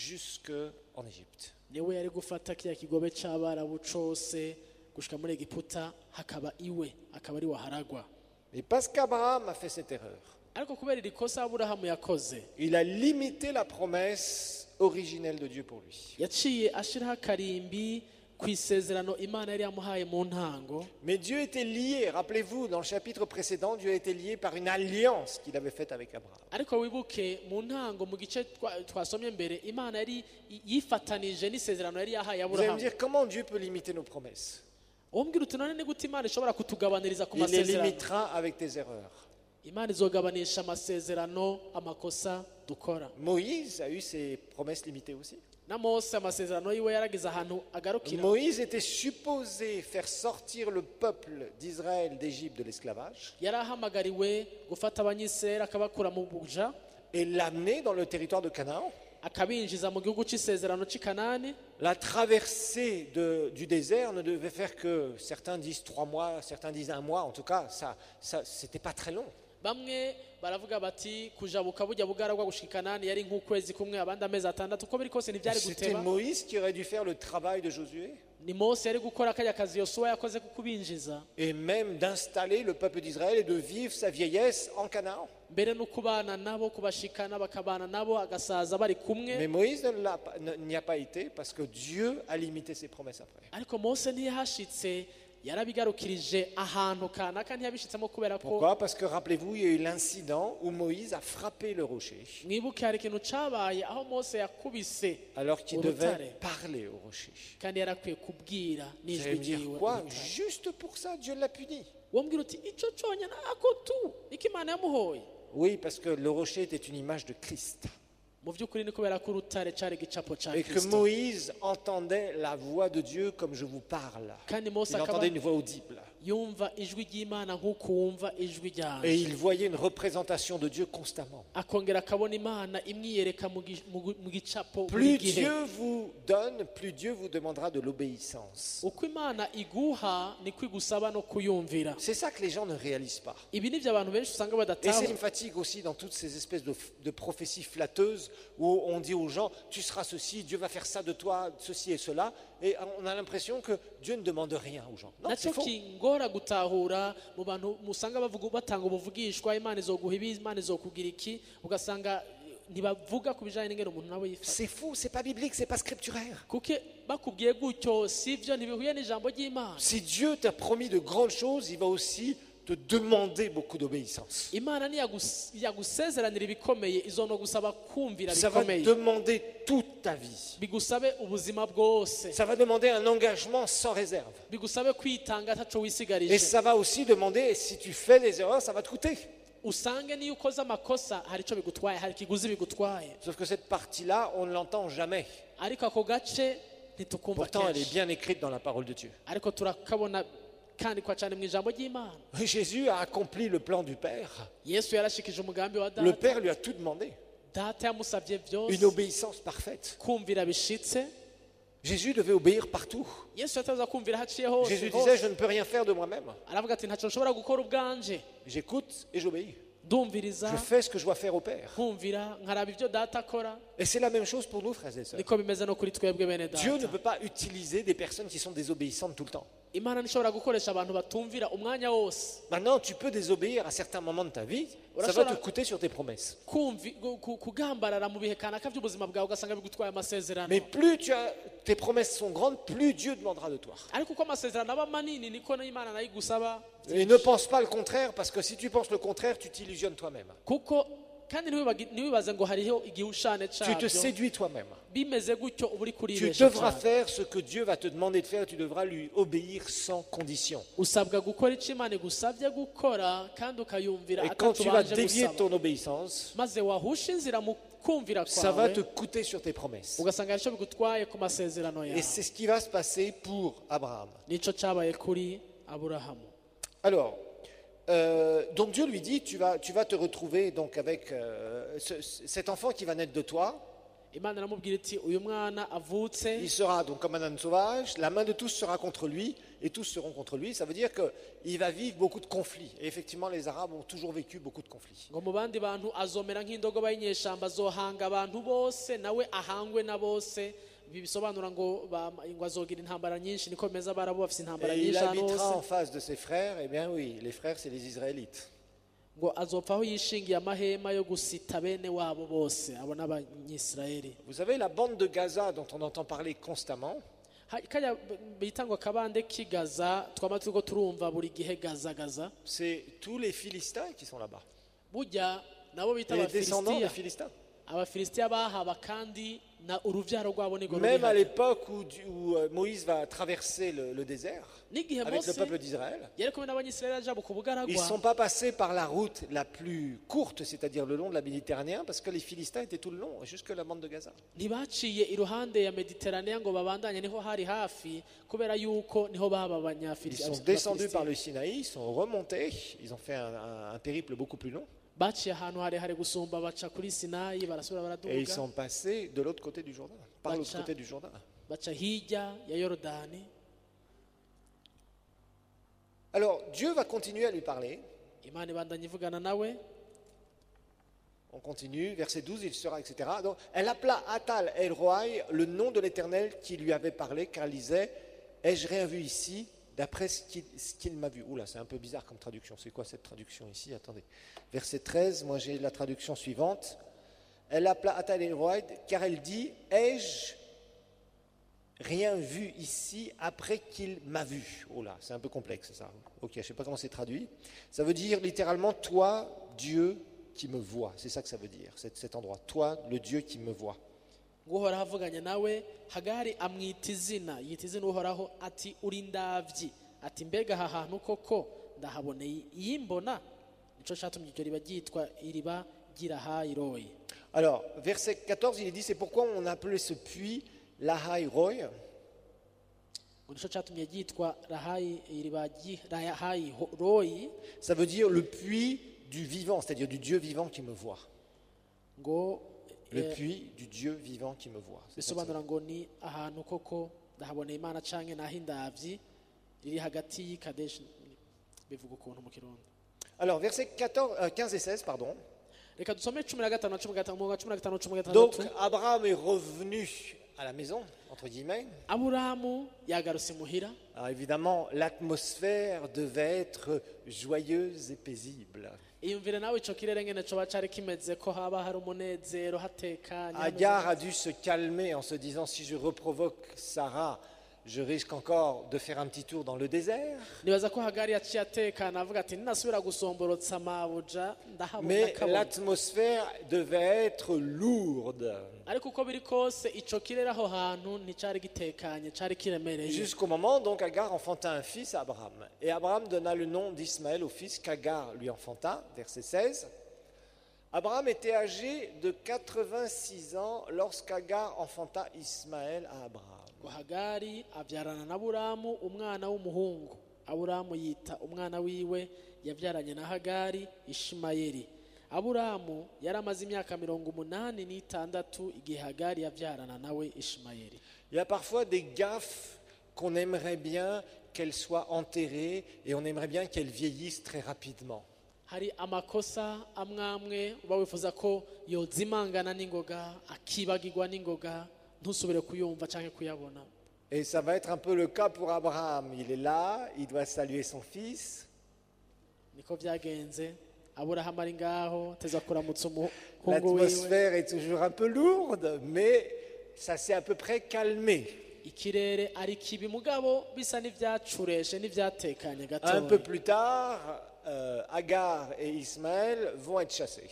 jusqu'en Égypte. niwe yari gufata kiriya kigobe c'abarabu cose gushika muri egiputa hakaba iwe akaba ari waharagwa. Mais parce qu'Abraham a fait cette erreur, ariko kubera iri kosa aburahamu yakoze il a limité la promesse originelle de Dieu pour lui. yaciye ashiraho akarimbi ku isezerano imana yari yamuhaye mu ntango. Mais Dieu était lié, rappelez-vous, dans le chapitre précédent, Dieu était lié par une alliance qu'il avait faite avec Abraham. ariko wibuke mu ntango mu gice twasomye mbere imana yari yifatanije n'isezerano yari yahaye Vous allez me aburahamu. dire, comment Dieu peut limiter nos promesses? umbwira uti none ni gute imana ishobora kutugabaniriza ku Il les masezerano? limitera avec tes erreurs. imana izogabanisha amasezerano amakosa dukora. Moïse a eu ses promesses limitées aussi. na mose amasezerano yiwe yaragize ahantu agarukira. Moïse était supposé faire sortir le peuple d'Israël d'Égypte de l'esclavage yari ahamagariwe gufata abanyisera akabakura mu buja et l'amener dans le territoire de Canaan. akabinjiza mu gihugu c'isezerano c'i Kanani. La traversée du désert ne devait faire que, certains disent 3 mois, certains disent 1 mois, en tout cas, c'était pas très long. bamwe baravuga bati kujabuka bujya bugaragwa gushika i Kanani yari nk'ukwezi kumwe abandi amezi atandatu. uko biri kose ntibyari C'était guteba. Moïse qui aurait dû faire le travail de Josué ni mose yari gukora kajya kazi yosuwa yakoze ko kubinjiza et même d'installer le peuple d'Israël et de vivre sa vieillesse en Canaan. mbere no kubana nabo kubashikana bakabana nabo agasaza bari kumwe. Mais Moïse n'y a pas été parce que Dieu a limité ses promesses après. ariko mose ntiyahashitse yarabigarukirije ahantu kanaka ntiyabishitsemo kubera ko Pourquoi? Parce que rappelez-vous, il y a eu l'incident où Moïse a frappé le rocher mwibuke hari ikintu cabaye aho mose yakubise alors qu'il urutare devait parler au rocher. kandi yarakwiye kubwira Vous n'ijwi allez me dire ryiwe quoi? urutare. Juste pour ça, Dieu l'a puni. wambwira uti ico conyene ako tu niko imana yamuhoye. Oui, parce que le rocher était une image de Christ. mu by'ukuri ni kubera ko urutare cari igicapo ca Et que kristo Moïse entendait la voix de Dieu comme je vous parle. kandi mose Il akaba entendait une voix audible. yumva ijwi ry'imana nk'uko wumva ijwi Et ryanje il voyait une représentation de Dieu constamment. akongera akabona imana imwiyereka mu gicapo buri Plus gihe. Dieu vous donne, plus Dieu vous demandera de l'obéissance. uko imana iguha niko igusaba no kuyumvira. C'est ça que les gens ne réalisent pas. ibi ni byo abantu benshi usanga Et c'est badatahura. une fatigue aussi dans toutes ces espèces de prophéties flatteuses où on dit aux gens, tu seras ceci, Dieu va faire ça de toi, ceci et cela. Et on a l'impression que Dieu ne demande rien aux gens. Non, c'est nacyo faux. kingora gutahura mu bantu musanga batanga ubuvugishwa imana izoguha ibi imana izokugira iki ugasanga ntibavuga ku bijyanye n'ingano umuntu nawe yifata C'est faux, c'est pas biblique, c'est pas scripturaire. kuko bakubwiye gutyo si byo ntibihuye n'ijambo ry'imana. Si Dieu t'a promis de grandes choses, il va aussi te demander beaucoup d'obéissance. imana niyagusezeranira ibikomeye izono gusaba kumvira Ça va bikomeye demander toute ta vie. bigusabe ubuzima bwose Ça va demander un engagement sans réserve. bigusabe kwitanga ataco Et wisigarije ça va aussi demander, si tu fais des erreurs, ça va te coûter. usange niyo ukoze amakosa hari icyo bigutwaye hari ikiguzi bigutwaye Sauf que cette partie-là, on ne l'entend jamais. ariko ako gace ntitukumva Pourtant, elle est kenshi bien écrite dans la parole de Dieu. ariko turakabona kandikwa cyane mu ijambo ry'imana. Jésus a accompli le plan du Père. yesu yarashikije umugambi wa Le data Père lui a tout demandé. data yamusabye Une byose obéissance parfaite. kumvira bishitse. Jésus devait obéir partout. yesu yataza kumvira haciye hose Jésus hose. disait, je ne peux rien faire de moi-même. aravuga ati ntacyo nshobora gukora ubwanje J'écoute et j'obéis. ndumviriza Je fais ce que je dois faire au Père. nkumvira nkaraba ibyo data akora. Et c'est la même chose pour nous, frères et sœurs. niko bimeze no kuri twebwe bene Dieu ne data. peut pas utiliser des personnes qui sont désobéissantes tout le temps. imana ntishobora gukoresha abantu batumvira umwanya wose. Maintenant, tu peux désobéir à certains moments de ta vie. Ça va te coûter sur tes promesses. kugambarara mu bihe kanaka by'ubuzima bwawe ugasanga bigutwaye amasezerano. Mais plus tes promesses sont grandes, plus Dieu demandera de toi. ariko uko amasezerano aba manini niko n'imana nayo igusaba. Et ne pense pas le contraire, parce que si tu penses le contraire, tu t'illusionnes toi-même. kuko kandi ntiwibaze ngo hariho igihushane Tu te cyabyo séduis toi-même. bimeze gutyo uba uri Tu kuribesha devras cyane. faire ce que Dieu va te demander de faire, tu devras lui obéir sans condition. usabwa gukora icyo Imana igusabye gukora kandi ukayumvira Et quand tu vas atatubanje dévier de gusaba ton obéissance, maze wahusha inzira mu kumvira ça va kwawe te coûter sur tes promesses. ugasanga icyo bigutwaye ku masezerano Et yawe. c'est ce qui va se passer pour Abraham. nicyo cyabaye kuri Aburahamu. Alors, donc Dieu lui dit, tu vas te retrouver donc avec cet enfant qui va naître de toi. Imana iramubwira iti uyu mwana avutse Il sera donc comme un âne sauvage, la main de tous sera contre lui, et tous seront contre lui. Ça veut dire qu'il va vivre beaucoup de conflits. Et effectivement, les Arabes ont toujours vécu beaucoup de conflits. ngo mu bandi bantu azomera nk'indogoba y'inyeshyamba azohanga abantu bose nawe ahangwe na bose. Ibi bisobanura ngo azogira intambara nyinshi, niko bimeze abarabu bafite intambara Et il nyinshi ahantu habitera en hose. face de ses frères. Eh bien oui, les frères, c'est les Israélites. ngo azopfa aho yishingiye amahema yo gusita bene wabo bose abo n'abanyisirayeli. Vous savez, la bande de Gaza dont on entend parler constamment, kajya bita ngo akabande k'igaza twaba turiko turumva buri gihe gaza c'est tous les Philistins qui sont là-bas. burya nabo bita Les descendants des abafilisitiya. Philistins. abafilisitiya bahaba kandi na urubyaro rwabo ni Même à l'époque où Moïse va traverser le désert n'igihe avec le Mose peuple d'Israël, yari kumwe n'abanyisirayeli aja ku ils ne bugaragwa sont pas passés par la route la plus courte, c'est-à-dire le long de la Méditerranée, parce que les Philistins étaient tout le long, jusque la bande de Gaza. ntibaciye iruhande ya mediterane ngo babandanye niho hari hafi kubera yuko niho baba Ils sont descendus par le Sinaï, ils sont remontés, ils ont fait un périple beaucoup plus long, baciye ahantu harehare gusumba baca kuri Sinayi barasubira et ils baraduga sont passés de l'autre côté du Jourdain, par l'autre Bacha. côté du Jourdain. baca hirya ya Yorodani. Alors, Dieu va continuer à lui parler. Imana ibandanya ivugana nawe. On continue, verset 12, il sera, etc. Donc, elle appela Atal El Roi, le nom de l'Éternel qui lui avait parlé, car elle disait, ai-je rien vu ici, d'après ce qu'il m'a vu. Oula, c'est un peu bizarre comme traduction. C'est quoi cette traduction ici? Attendez. Verset 13, moi j'ai la traduction suivante. Elle appela Atal El Roi, car elle dit, ai-je rien vu ici après qu'il m'a vu. Oh là, c'est un peu complexe ça. Ok, je ne sais pas comment c'est traduit. Ça veut dire littéralement, toi, Dieu qui me voit. C'est ça que ça veut dire, cet endroit. Toi, le Dieu qui me voit. Uhoraho avuganye nawe Hagari amwita izina yita izina Uhoraho ati uri ndavyi ati mbega aha hantu koko ndahaboneye yimbona nico cyatumye iryo riba ryitwa iriba ry'Lahayi Royi. Alors, verset 14, il est dit, c'est pourquoi on appelait ce puits Lahayi Roy. nico cyatumye ryitwa iriba ry'Lahayi Royi. Ça veut dire le puits du vivant, c'est-à-dire du Dieu vivant qui me voit. ngo Le puits du Dieu vivant qui me voit. C'est ça que ça veut bisobanura ngo ni ahantu koko ndahaboneye Imana canke naho indavyi riri hagati y'Ikadeshi bivuga ukuntu mu Kirundi. dire. Alors, versets 15 et 16, pardon. Reka dusome 15 na 15. Donc, Abraham est revenu à la maison, entre guillemets. Aburahamu yagarutse muhira. Alors, évidemment, l'atmosphère devait être joyeuse et paisible. Iyumvire nawe ico kirere ngene coba cari kimeze ko haba hari umunezero hatekanye. Agar a dû se calmer en se disant, si je reprovoque Sarah, je risque encore de faire un petit tour dans le désert. Nibaza ko Hagari yaciye atekana avuga ati ninasubira gusomborotsa mabuja ndahabona Mais kabona. l'atmosphère devait être lourde. Ariko uko biri kose ico kirere aho hantu nticari gitekanye cari kiremereye. Jusqu'au moment, donc, Agar enfanta un fils à Abraham. Et Abraham donna le nom d'Ismaël au fils qu'Agar lui enfanta, verset 16. Abraham était âgé de 86 ans lorsqu'Agar enfanta Ismaël à Abraham. ngo Hagari abyarana na Aburamu umwana w'umuhungu. Aburamu yita umwana wiwe yabyaranye na Hagari Ishimayeli. Aburamu yari amaze imyaka 86 igihe Hagari yabyarana nawe Ishimayeli. Il y a parfois des gaffes qu'on aimerait bien qu'elles soient enterrées et on aimerait bien qu'elles vieillissent très rapidement. Hari amakosa amwamwe uba wifuza ko yozimangana n'ingoga akibagirwa n'ingoga ntusubire kuyumva canke kuyabona. Et ça va être un peu le cas pour Abraham. Il est là, il doit saluer son fils. Niko byagenze. Aburahamu ari ngaho teza kuramutsa umuhungu wiwe. L'atmosphère est toujours un peu lourde, mais ça s'est à peu près calmé. Ikirere ari kibi mugabo bisa n'ivyacureshe n'ivyatekanye Un peu gato. plus tard, Agar et Ismaël vont être chassés.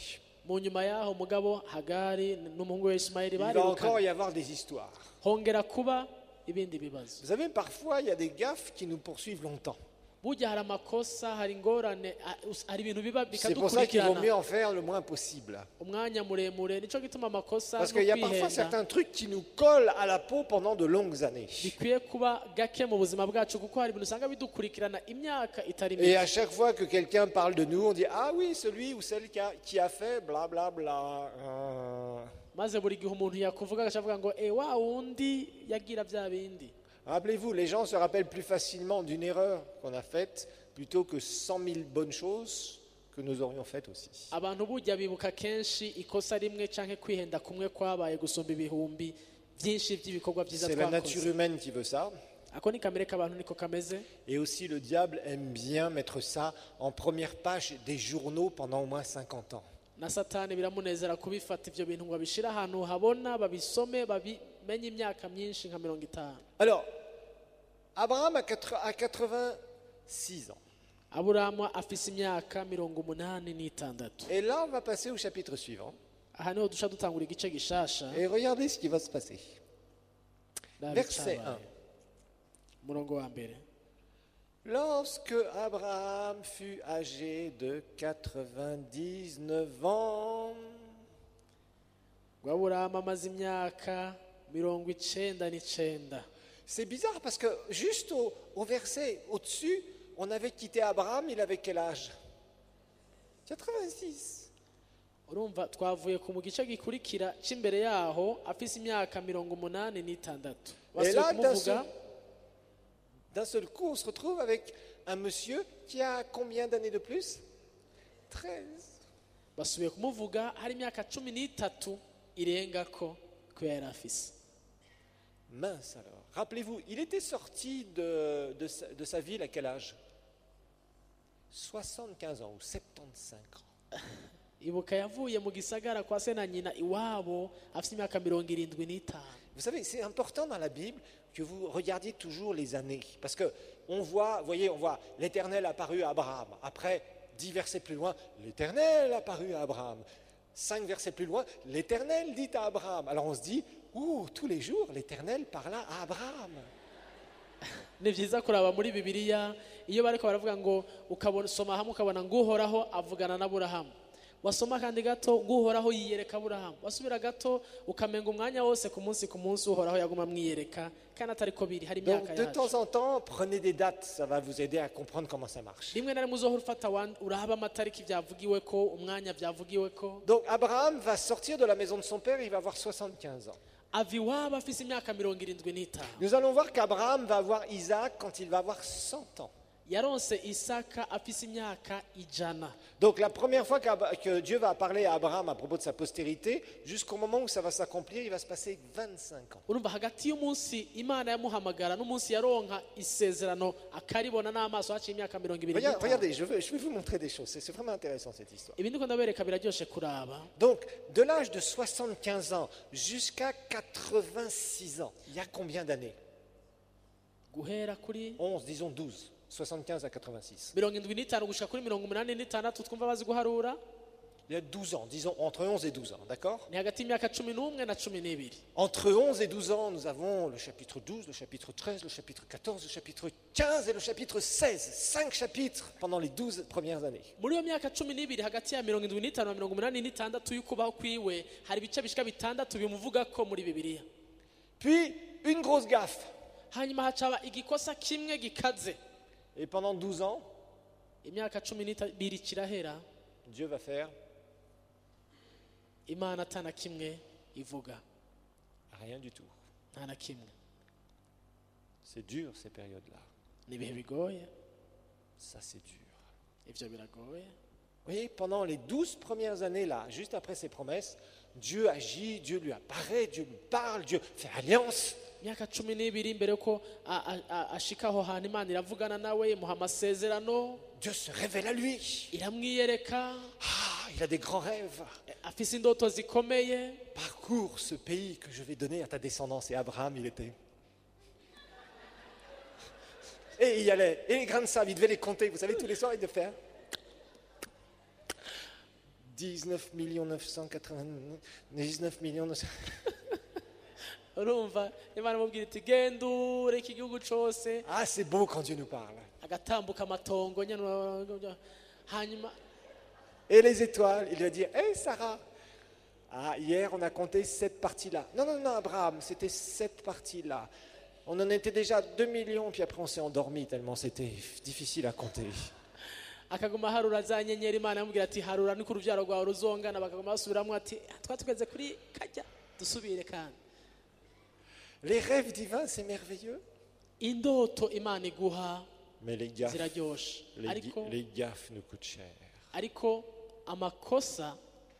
mu nyuma y'aho mugabo Hagari n'umuhungu we Ismaili Il va encore barirukana y avoir des histoires. hongera kuba ibindi bibazo. Vous savez, parfois, il y a des gaffes qui nous poursuivent longtemps. Burya hari amakosa, hari ingorane, hari ibintu biba C'est pour ça qu'il vaut mieux bikadukurikirana en faire le moins possible. umwanya muremure. Nico gituma amakosa Parce no qu'il y a parfois kwihenda certains trucs qui nous collent à la peau pendant de longues années. bikwiye kuba gake mu buzima bwacu kuko hari ibintu usanga bidukurikirana imyaka itari Et mike. à chaque fois que quelqu'un parle de nous, on dit « Ah oui, celui ou celle qui a fait bla bla bla. Maze buri gihe umuntu yakuvuga agacavuga ngo wa wundi yagira bya bindi. Rappelez-vous, les gens se rappellent plus facilement d'une erreur qu'on a faite plutôt que 100 000 bonnes choses que nous aurions faites aussi. Abantu burya bibuka kenshi ikosa rimwe canke kwihenda kumwe kwabaye gusumba ibihumbi byinshi by'ibikorwa byiza C'est la nature twakoze. humaine qui veut ça. Ako ni kamere k'abantu niko kameze. Et aussi, le diable aime bien mettre ça en première page des journaux pendant au moins 50 ans. Na Satani biramunezera kubifata ivyo bintu ngo babishira ahantu habona babisome babimenye imyaka myinshi nka 50. Alors, Abraham a 86 ans. Aburamu afise imyaka 86. Et là, on va passer au chapitre suivant. Aha niho duca dutangura igice gishasha. Et regardez ce qui va se passer. Verset 1. Murongo wa mbere. Lorsque Abraham fut âgé de 99 ans, Ngo Aburamu amaze imyaka 99. c'est bizarre parce que juste au verset au-dessus, on avait quitté Abraham, il avait quel âge? 86. Urumva twavuye ku mu gice gikurikira c'imbere yaho afise imyaka 86. Et là, Kumuvuga d'un seul coup, on se retrouve avec un monsieur qui a combien d'années de plus? 13. basubiye kumuvuga hari imyaka 13 irengako ko yari afise. Mince alors. Rappelez-vous, il était sorti de sa ville à quel âge? 75 ans ou 75 ans. Ibuka yavuye mu gisagara kwa se na nyina iwabo afise imyaka 75. Vous savez, c'est important dans la Bible que vous regardiez toujours les années. Parce que on voit l'Éternel apparu à Abraham. Après, 10 versets plus loin, l'Éternel apparu à Abraham. 5 versets plus loin, l'Éternel dit à Abraham. Alors on se dit, tous les jours, l'Éternel parla à Abraham. Ni byiza kuraba muri Bibiliya iyo bariko baravuga ngo ukabona soma hamwe ukabona ngo uhoraho avugana na Aburahamu. Wasoma kandi gato ngo uhoraho yiyereka Aburahamu. Wasubira gato ukamenga umwanya wose ku munsi uhoraho yaguma mwiyereka kandi atari ko biri hari Donc imyaka de yacu. temps en temps, prenez des dates, ça va vous aider à comprendre comment ça marche. Rimwe na rimwe uzohora ufata urahaba amatariki byavugiwe ko umwanya byavugiwe ko. Donc Abraham va sortir de la maison de son père, il va avoir 75 ans. Aviwaba afise imyaka 75. Nous allons voir qu'Abraham va avoir Isaac quand il va avoir 100 ans. Yaronse Isaka afise imyaka 100. Donc la première fois que Dieu va parler à Abraham à propos de sa postérité, jusqu'au moment où ça va s'accomplir, il va se passer 25 ans. Urumva hagati y'umunsi Imana yamuhamagara n'umunsi yaronka isezerano akaribona n'amaso haciye imyaka 25. Regardez, je vais vous montrer des choses, c'est vraiment intéressant cette histoire. Ibi ndiko ndabereka biraryoshe kuraba. Donc de l'âge de 75 ans jusqu'à 86 ans, il y a combien d'années? Guhera kuri 11, disons 12. 75 à 86. 75 gushika kuri 86 twumva bazi guharura. Il y a 12 ans, disons entre 11 et 12 ans, d'accord? Ni hagati y'imyaka 11 na 12. Entre 11 et 12 ans, nous avons le chapitre 12, le chapitre 13, le chapitre 14, le chapitre 15 et le chapitre 16. 5 chapitres pendant les 12 premières années. Muri yo myaka 12 hagati ya 75 na 86 y'ukubaho kwiwe hari ibice bishika bitandatu bimuvuga ko muri Bibiliya. Puis une grosse gaffe. Hanyuma hacaba igikosa kimwe gikaze. Et pendant 12 ans, imyaka 12 kirahera Dieu va faire Imana atana kimwe ivuga. rien du tout. Nta na kimwe. C'est dur ces périodes-là. Ni ibihe bigoye. Ça c'est dur. Ivyo biragoye. Vous voyez, pendant les 12 premières années là, juste après ses promesses, Dieu agit, Dieu lui apparaît, Dieu lui parle, Dieu fait alliance. Myaka 12 imbere ko ashikaho hantu Imana iravugana nawe imuha amasezerano. Dieu se révèle à lui. Iramwiyereka. Il a des grands rêves. Afise indoto zikomeye. Parcours ce pays que je vais donner à ta descendance. Et Abraham, il était. Et il y allait. Et les grains de sable, il devait les compter. Vous savez, tous les soirs, il devait faire 19 999 900. urumva imana imubwira iti genda ureke igihugu cyose Ah, c'est beau quand Dieu nous parle. agatambuka amatongo nyine hanyuma Et les étoiles, il va dire, hé Sarah, ah, hier on a compté 7 parties-là. Non, non, non, Abraham, c'était 7 parties-là. On en était déjà 2 millions, puis après on s'est endormi tellement c'était difficile à compter. akaguma harura za nyenyeri imana yamubwira ati harura niko urubyaro rwawe ruzongana bakaguma basubiramo ati twatugeze kuri kajya dusubire kandi Les rêves divins, c'est merveilleux. indoto imana iguha Mais les gaffes, ziraryoshe ariko les gaffes nous coûtent cher. ariko amakosa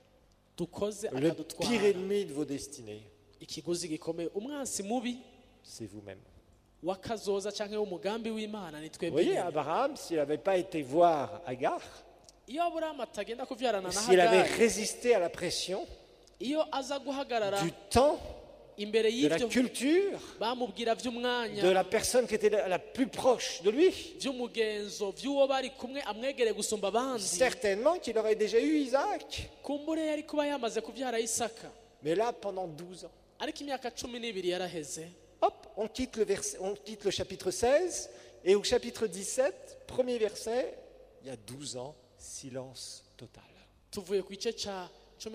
dukoze Le pire akadutwara ennemi de vos destinées, ikiguzi gikomeye umwansi mubi c'est vous-même. wakazoza cyangwa w'umugambi w'imana ni Vous twebwe voyez, nyine. Abraham, s'il n'avait pas été voir Agar, iyo aburahamu atagenda kubyarana na s'il avait hagari résisté à la pression iyo aza guhagarara du temps, imbere de la y'ibyo culture, bamubwira by'umwanya de la personne qui était la plus proche de lui, by'umugenzo by'uwo bari kumwe amwegereye gusumba abandi certainement qu'il aurait déjà eu Isaac. kumbure yari kuba yamaze kubyara isaka Mais là, pendant 12 ans, ariko imyaka 12 yaraheze hop, on quitte le chapitre 16, et au chapitre 17, premier verset, il y a 12 ans, silence total. tuvuye ku gice cya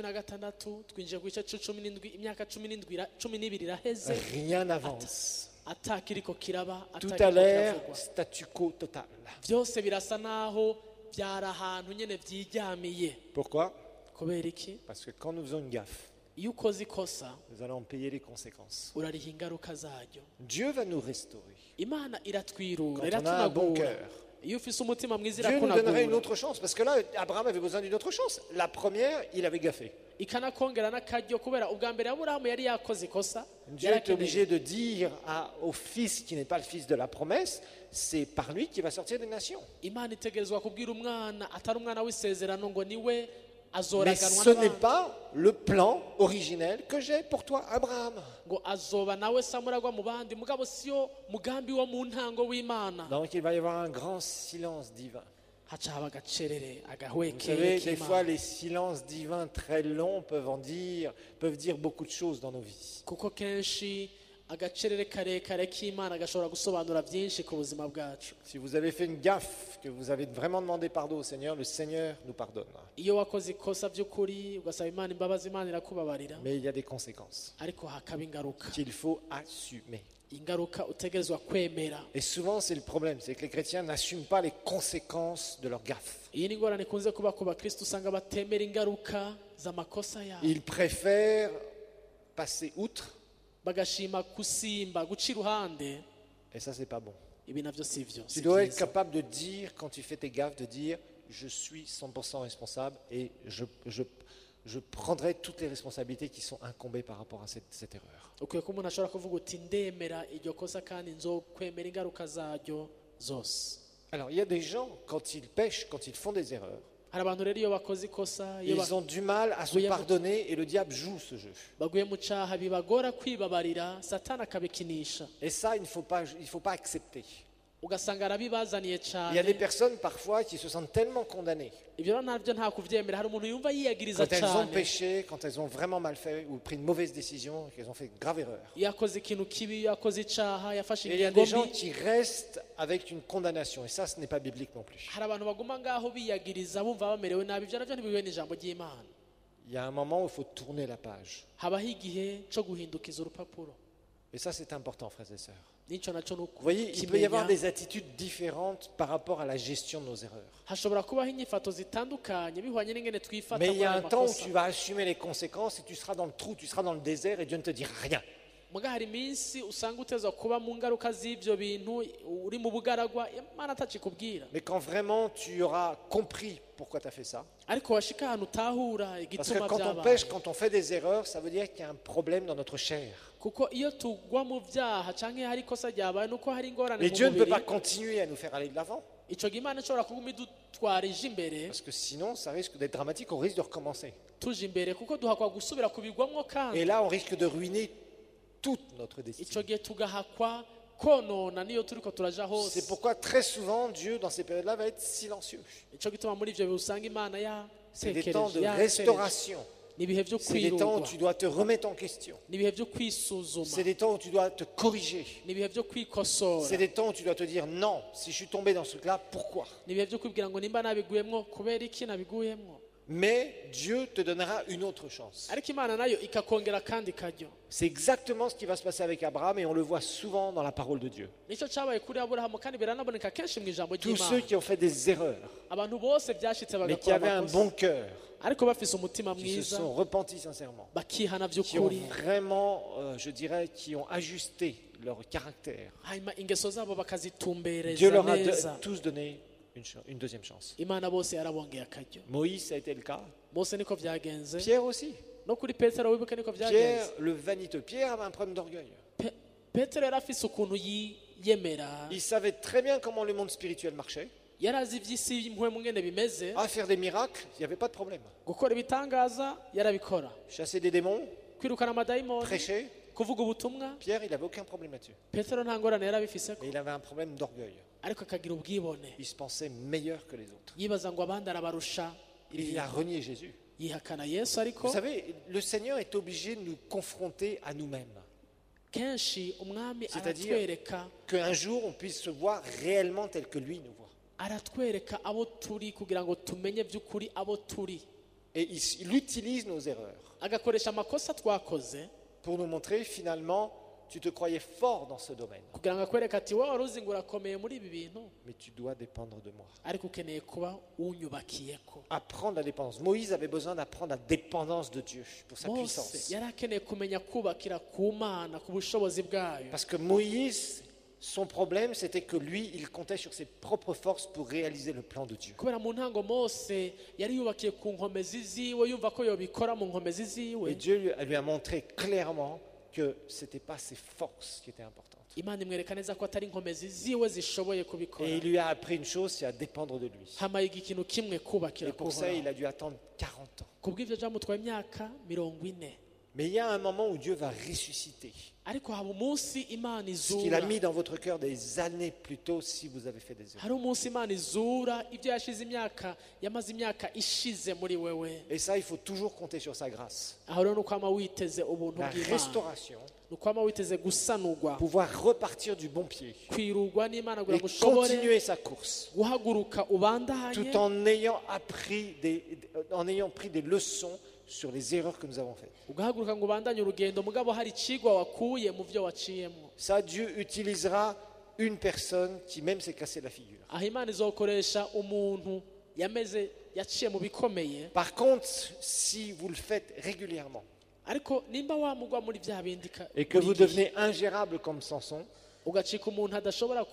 16 twinjiye ku gice cya 17 imyaka 12 iraheze Rien n'avance. atakiriko kiraba Tout atakiriko a l'air kiravugwa statu quo total. byose birasa naho byari ahantu nyine byiryamiye Pourquoi? kubera iki Parce que quand nous faisons une gaffe, iyo ukoze ikosa nous allons payer les conséquences. urariha ingaruka zaryo Dieu va nous restaurer. imana iratwirura Quand on a un bon iratunagura cœur. iyo ufise umutima mwiza Dieu nous donnerait une irakunagura autre chance, parce que là, Abraham avait besoin d'une autre chance. La première, il avait gaffé. ikanakongera n'akaryo kubera ubwa mbere aburahamu yari yakoze ikosa Dieu est obligé de dire au fils qui n'est pas le fils de la promesse, c'est par lui qu'il va sortir des nations. imana itegerezwa kubwira umwana atari umwana w'isezerano ngo niwe Mais azoraganwa ce n'est n'abandi pas le plan originel que j'ai pour toi, Abraham. ngo azoba nawe samuragwa mu bandi mugabo siyo mugambi wo mu ntango w'imana Donc il va y avoir un grand silence divin. haca haba agacerere Vous agahwekere savez, des fois, k'imana les silences divins très longs peuvent dire beaucoup de choses dans nos vies. kuko kenshi agacerere karekare k'imana gashobora gusobanura byinshi ku buzima bwacu Si vous avez fait une gaffe, que vous avez vraiment demandé pardon au Seigneur, le Seigneur nous pardonne. iyo wakoze ikosa by'ukuri ugasaba imana imbabazi imana irakubabarira Mais il y a des conséquences ariko hakaba ingaruka qu'il faut assumer. ingaruka utegerezwa kwemera Et souvent, c'est le problème, c'est que les chrétiens n'assument pas les conséquences de leurs gaffes. iyi ni ingorane ikunze kuba ku bakristo usanga batemera ingaruka z'amakosa yabo Ils préfèrent passer outre, bagashima kusimba guca iruhande et ça, c'est pas bon. ibi navyo si byo Tu si dois être byiza. capable de dire, quand tu fais tes gaffes, de dire je suis 100% responsable et je prendrai toutes les responsabilités qui sont incombées par rapport à cette erreur. ukwiye ko umuntu ashobora kuvuga uti ndemera iryo kosa kandi nzokwemera ingaruka zaryo zose Alors, il y a des gens, quand ils pêchent, quand ils font des erreurs, hari abantu rero iyo bakoze ikosa iyo ils ont du mal à se Oui, pardonner et le diable joue ce jeu. baguye mu cyaha bibagora kwibabarira satani akabikinisha Et ça, il ne faut pas accepter. ugasanga arabibazaniye Il y a des cyane personnes parfois qui se sentent tellement condamnées. ibyo rero ntabyo nta kubyemera hari umuntu yumva yiyagiriza Quand elles ont cyane péché, quand elles ont vraiment mal fait ou pris une mauvaise décision, qu'elles ont fait une grave erreur. iyo akoze ikintu kibi iyo akoze icyaha yafashe Et il y a ingingo des gens mbi qui restent avec une condamnation. Et ça, ce n'est pas biblique non plus. hari abantu baguma ngaho biyagiriza bumva bamerewe nabi ibyo nabyo ntibihuye n'ijambo ry'imana Il y a un moment où il faut tourner la page. habaho igihe cyo guhindukiza urupapuro Et ça, c'est important, frères et sœurs. n'icyo nacyo ni Vous voyez, il peut y avoir ukimenya des attitudes différentes par rapport à la gestion de nos erreurs. hashobora kubaho inyifato zitandukanye bihwanye n'ingene twifata Mais il muri y a ayo un temps où makosa tu vas assumer les conséquences et tu seras dans le trou, tu seras dans le désert et Dieu ne te dira rien. muga hari iminsi usanga utezwa kuba mu ngaruka z'ibyo bintu uri mu bugaragwa imana atakikubwira Mais quand vraiment tu auras compris pourquoi tu as fait ça, ariko washika ahantu utahura parce que igituma quand on byabaye pêche, quand on fait des erreurs, ça veut dire qu'il y a un problème dans notre chair. kuko iyo tugwa mu byaha cyangwa hari ikosa ryabaye nuko hari ingorane Et mu Dieu ne peut mubiri pas continuer à nous faire aller de l'avant. icyo gihe imana ishobora kuguma idutwarije imbere Parce que sinon, ça risque d'être dramatique, on risque de recommencer. tuje imbere kuko duhakwa gusubira kubigwamwo kandi Et là, on risque de ruiner toute notre icyo destinée. gihe tugahakwa konona niyo turiko turaja C'est hose. pourquoi très souvent Dieu dans ces périodes-là va être silencieux. Nico gituma muri ivyo bihe usanga Imana C'est des temps de yatekereje. restauration. Ni ibihe vyo C'est des temps où kwirurwa. tu dois te remettre en question. Ni ibihe vyo kwisuzuma. C'est des temps où tu dois te corriger. Ni ibihe vyo kwikosora. C'est des temps où tu dois te dire non, si je suis tombé dans ce truc-là, pourquoi? Ni ibihe vyo kwibwira ngo nimba nabiguyemwo kubera iki nabiguyemwo. Mais Dieu te donnera une autre chance. Ariko Imana nayo ikakongera kandi karyo. C'est exactement ce qui va se passer avec Abraham et on le voit souvent dans la parole de Dieu. Nico cabaye kuri Aburahamu kandi biranaboneka kenshi mu ijambo Tous ceux ry'Imana. qui ont fait des erreurs, Abantu bose byashitse mais qui bagakora avaient un amakosa. bon cœur, Ariko bafise umutima qui se mwiza sont repentis sincèrement, bakihana qui ont vy'ukuri. vraiment, je dirais, qui ont ajusté leur caractère. Hanyuma ingeso zabo Dieu bakazitumbereza leur a neza. tous donné une deuxième chance. Imana bose yarabongeye akaryo. Moïse, ça a été le cas. Bose niko vyagenze. Pierre aussi. No kuri Petero wibuke niko Pierre, vyagenze. le vaniteux. Pierre avait un problème d'orgueil. Petero yari afise ukuntu yiyemera. Il savait très bien comment le monde spirituel marchait. Yari azi ivy'isi y'impwemu ngene bimeze. À faire des miracles, il n'y avait pas de problème. Gukora ibitangaza yarabikora. Chasser des démons, Kwirukana amadayimoni. prêcher. Kuvuga ubutumwa. Pierre, il n'avait aucun problème là-dessus. Petero nta ngorane yari abifiseko. Mais il avait un problème d'orgueil. Ariko akagira ubwibone. Il se pensait meilleur que les autres. Yibaza ngo abandi arabarusha. Et il a renié Jésus. Yihakana Yesu ariko Vous savez, le Seigneur est obligé de nous confronter à nous-mêmes. kenshi umwami C'est-à-dire- aratwereka Qu'un jour, on puisse se voir réellement tel que lui nous voit. aratwereka abo turi kugira ngo tumenye by'ukuri abo turi. Et il utilise nos erreurs Agakoresha amakosa twakoze pour nous montrer finalement, tu te croyais fort dans ce domaine, kugira ngo akwereke ati wowe wari uzi ngo urakomeye muri ibi bintu mais tu dois dépendre de moi. ariko ukeneye kuba unyubakiyeko. Apprendre la dépendance. Moïse avait besoin d'apprendre la dépendance de Dieu pour sa Mose puissance. yari akeneye kumenya kubakira ku Mana ku bushobozi bwayo. Parce que Moïse, son problème, c'était que lui, il comptait sur ses propres forces pour réaliser le plan de Dieu. Kubera mu ntango Mose yari yubakiye ku nkomezi ziwe yumva ko yobikora mu nkomezi Et ziwe. Dieu lui a montré clairement que ce n'était pas ses forces qui étaient importantes. Imana imwereka neza ko atari inkomezi ziwe zishoboye Et kubikora. il lui a appris une chose, c'est à dépendre de lui. Hamayiga ikintu kimwe kubakira Et pour ça, kuhoraho. il a dû attendre 40 ans. Kubw'ivyo byamutwaye imyaka 40. Mais il y a un moment où Dieu va ressusciter Ariko haba umunsi Imana ce qu'il a izura. mis dans votre cœur des années plus tôt si vous avez fait des erreurs. Hari umunsi Imana izura ibyo yashize imyaka yamaze imyaka ishize muri wewe. Et ça, il faut toujours compter sur sa grâce. Aho rero nukwama witeze ubuntu La bw'Imana. restauration, Nukwama witeze gusanurwa. pouvoir repartir du bon pied Kwirurwa n'Imana kugira et ngo ushobore continuer sa course guhaguruka ubandanye. tout en ayant pris des leçons sur les erreurs que nous avons faites. Ugahaguruka ngo ubandanye urugendo mugabo hari icigwa wakuye mu byo waciyemo. Ça, Dieu utilisera une personne qui même s'est cassé la figure. Aho Imana izokoresha umuntu yaciye mu bikomeye. Par contre, si vous le faites régulièrement Ariko nimba wamugwa muri bya bindi et que vous devenez ingérable comme Samson ugacika umuntu adashobora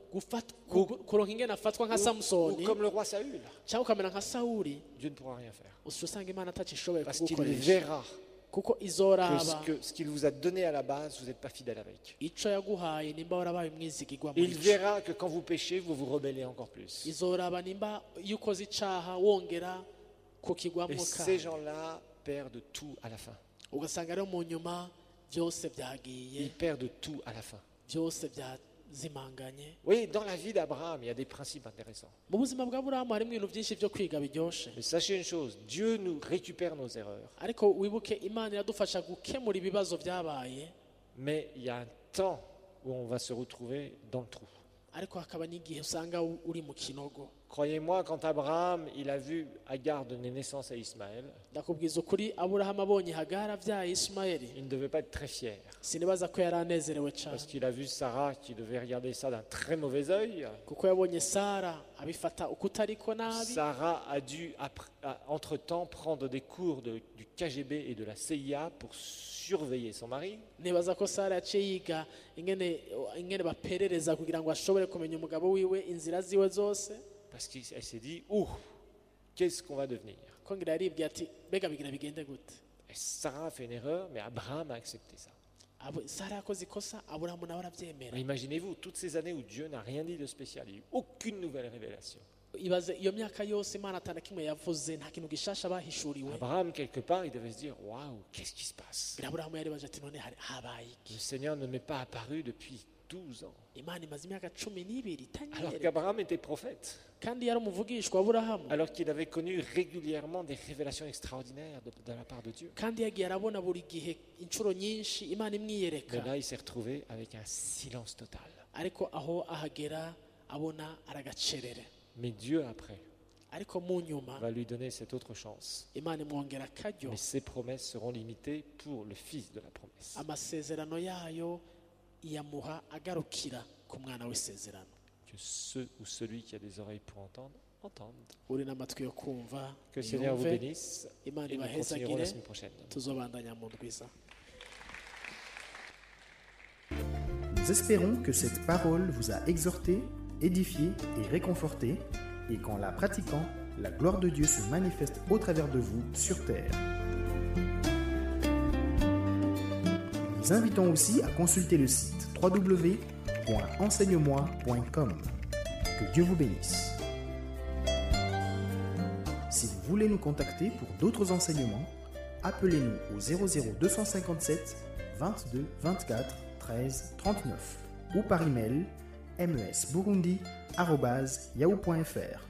kuronka ingene afatwa nka ou Samusoni comme le roi Saül, cyangwa ukamera nka Sawuli, Dieu ne pourra rien faire. usanga Imana atacishoboye Parce qu'il kugukoresha verra kuko que izoraba ce qu'il vous a donné à la base, vous n'êtes pas fidèle avec. ico yaguhaye nimba warabaye umwizigirwa muri Il ico. verra que quand vous péchez, vous vous rebellez encore plus. Izoraba nimba iyo ukoze icaha wongera Et kukigwamwo ces kandi gens-là perdent tout à la fin. ugasanga rero mu nyuma byose Ils byagiye, perdent tout à la fin. byose byazimanganye. Oui, dans la vie d'Abraham, il y a des principes intéressants. Mu buzima bwa Aburahamu harimo ibintu byinshi byo kwiga biryoshe, Mais sachez une chose, Dieu nous récupère nos erreurs. ariko wibuke Imana iradufasha gukemura ibibazo byabaye, Mais il y a un temps où on va se retrouver dans le trou. ariko hakaba n'igihe usanga uri mu kinogo. Croyez-moi, quand Abraham il a vu Agar donner naissance à Ismaël, Ndakubwiza ukuri Aburahamu abonye Hagara abyaye Ismaeli, il ne devait pas être très fier. sinibaza ko yari anezerewe cyane, Parce qu'il a vu Sarah qui devait regarder ça d'un très mauvais œil. kuko yabonye Sara abifata uko utariko nabi. Sarah a dû, entre-temps, prendre des cours du KGB et de la CIA pour surveiller son mari. Nibaza ko Sara yaciye yiga ingene baperereza kugira ngo ashobore kumenya umugabo wiwe inzira ziwe zose. Parce qu'elle s'est dit, ouh, qu'est-ce qu'on va devenir? Ko ngira yaribwiye ati mbega bigira bigende gute. Et Sarah a fait une erreur, mais Abraham a accepté ça. Sara yakoze ikosa, Aburahamu nawe arabyemera. Mais imaginez-vous, toutes ces années où Dieu n'a rien dit de spécial, il n'y a eu aucune nouvelle révélation. Ibaze iyo myaka yose Imana atana kimwe yavuze, nta kintu gishasha bahishuriwe. Abraham, quelque part, il devait se dire, waouh, qu'est-ce qui se passe? Aburahamu yaribaje ati none habaye iki? Le Seigneur ne m'est pas apparu depuis 12 ans. imana imaze imyaka 12 Alors itanyereka qu'Abraham était prophète. kandi yari umuvugishwa w'aburahamu Alors qu'il avait connu régulièrement des révélations extraordinaires de la part de Dieu. kandi yagiye arabona buri gihe inshuro nyinshi imana Mais imwiyereka là, il s'est retrouvé avec un silence total. ariko aho ahagera abona aragacerere Mais Dieu, après, ariko mu nyuma va lui donner cette autre chance. imana imwongera akaryo Mais ses promesses seront limitées pour le fils de la promesse. amasezerano yayo iyamuha agarukira ku mwana w'isezerano Que ceux ou celui qui a des oreilles pour entendre, entende. uri n'amatwi yo kumva Que le Seigneur vous yumve, bénisse. imana Et nous continuerons la ibahezagire semaine prochaine. tuzobandanya mu ndwiza. Nous espérons que cette parole vous a exhorté, édifié et réconforté, et qu'en la pratiquant, la gloire de Dieu se manifeste au travers de vous sur terre. Nous invitons aussi à consulter le site www.enseigne-moi.com. Que Dieu vous bénisse. Si vous voulez nous contacter pour d'autres enseignements, appelez-nous au 00 257 22 24 13 39 ou par email mesburundi@yahoo.fr.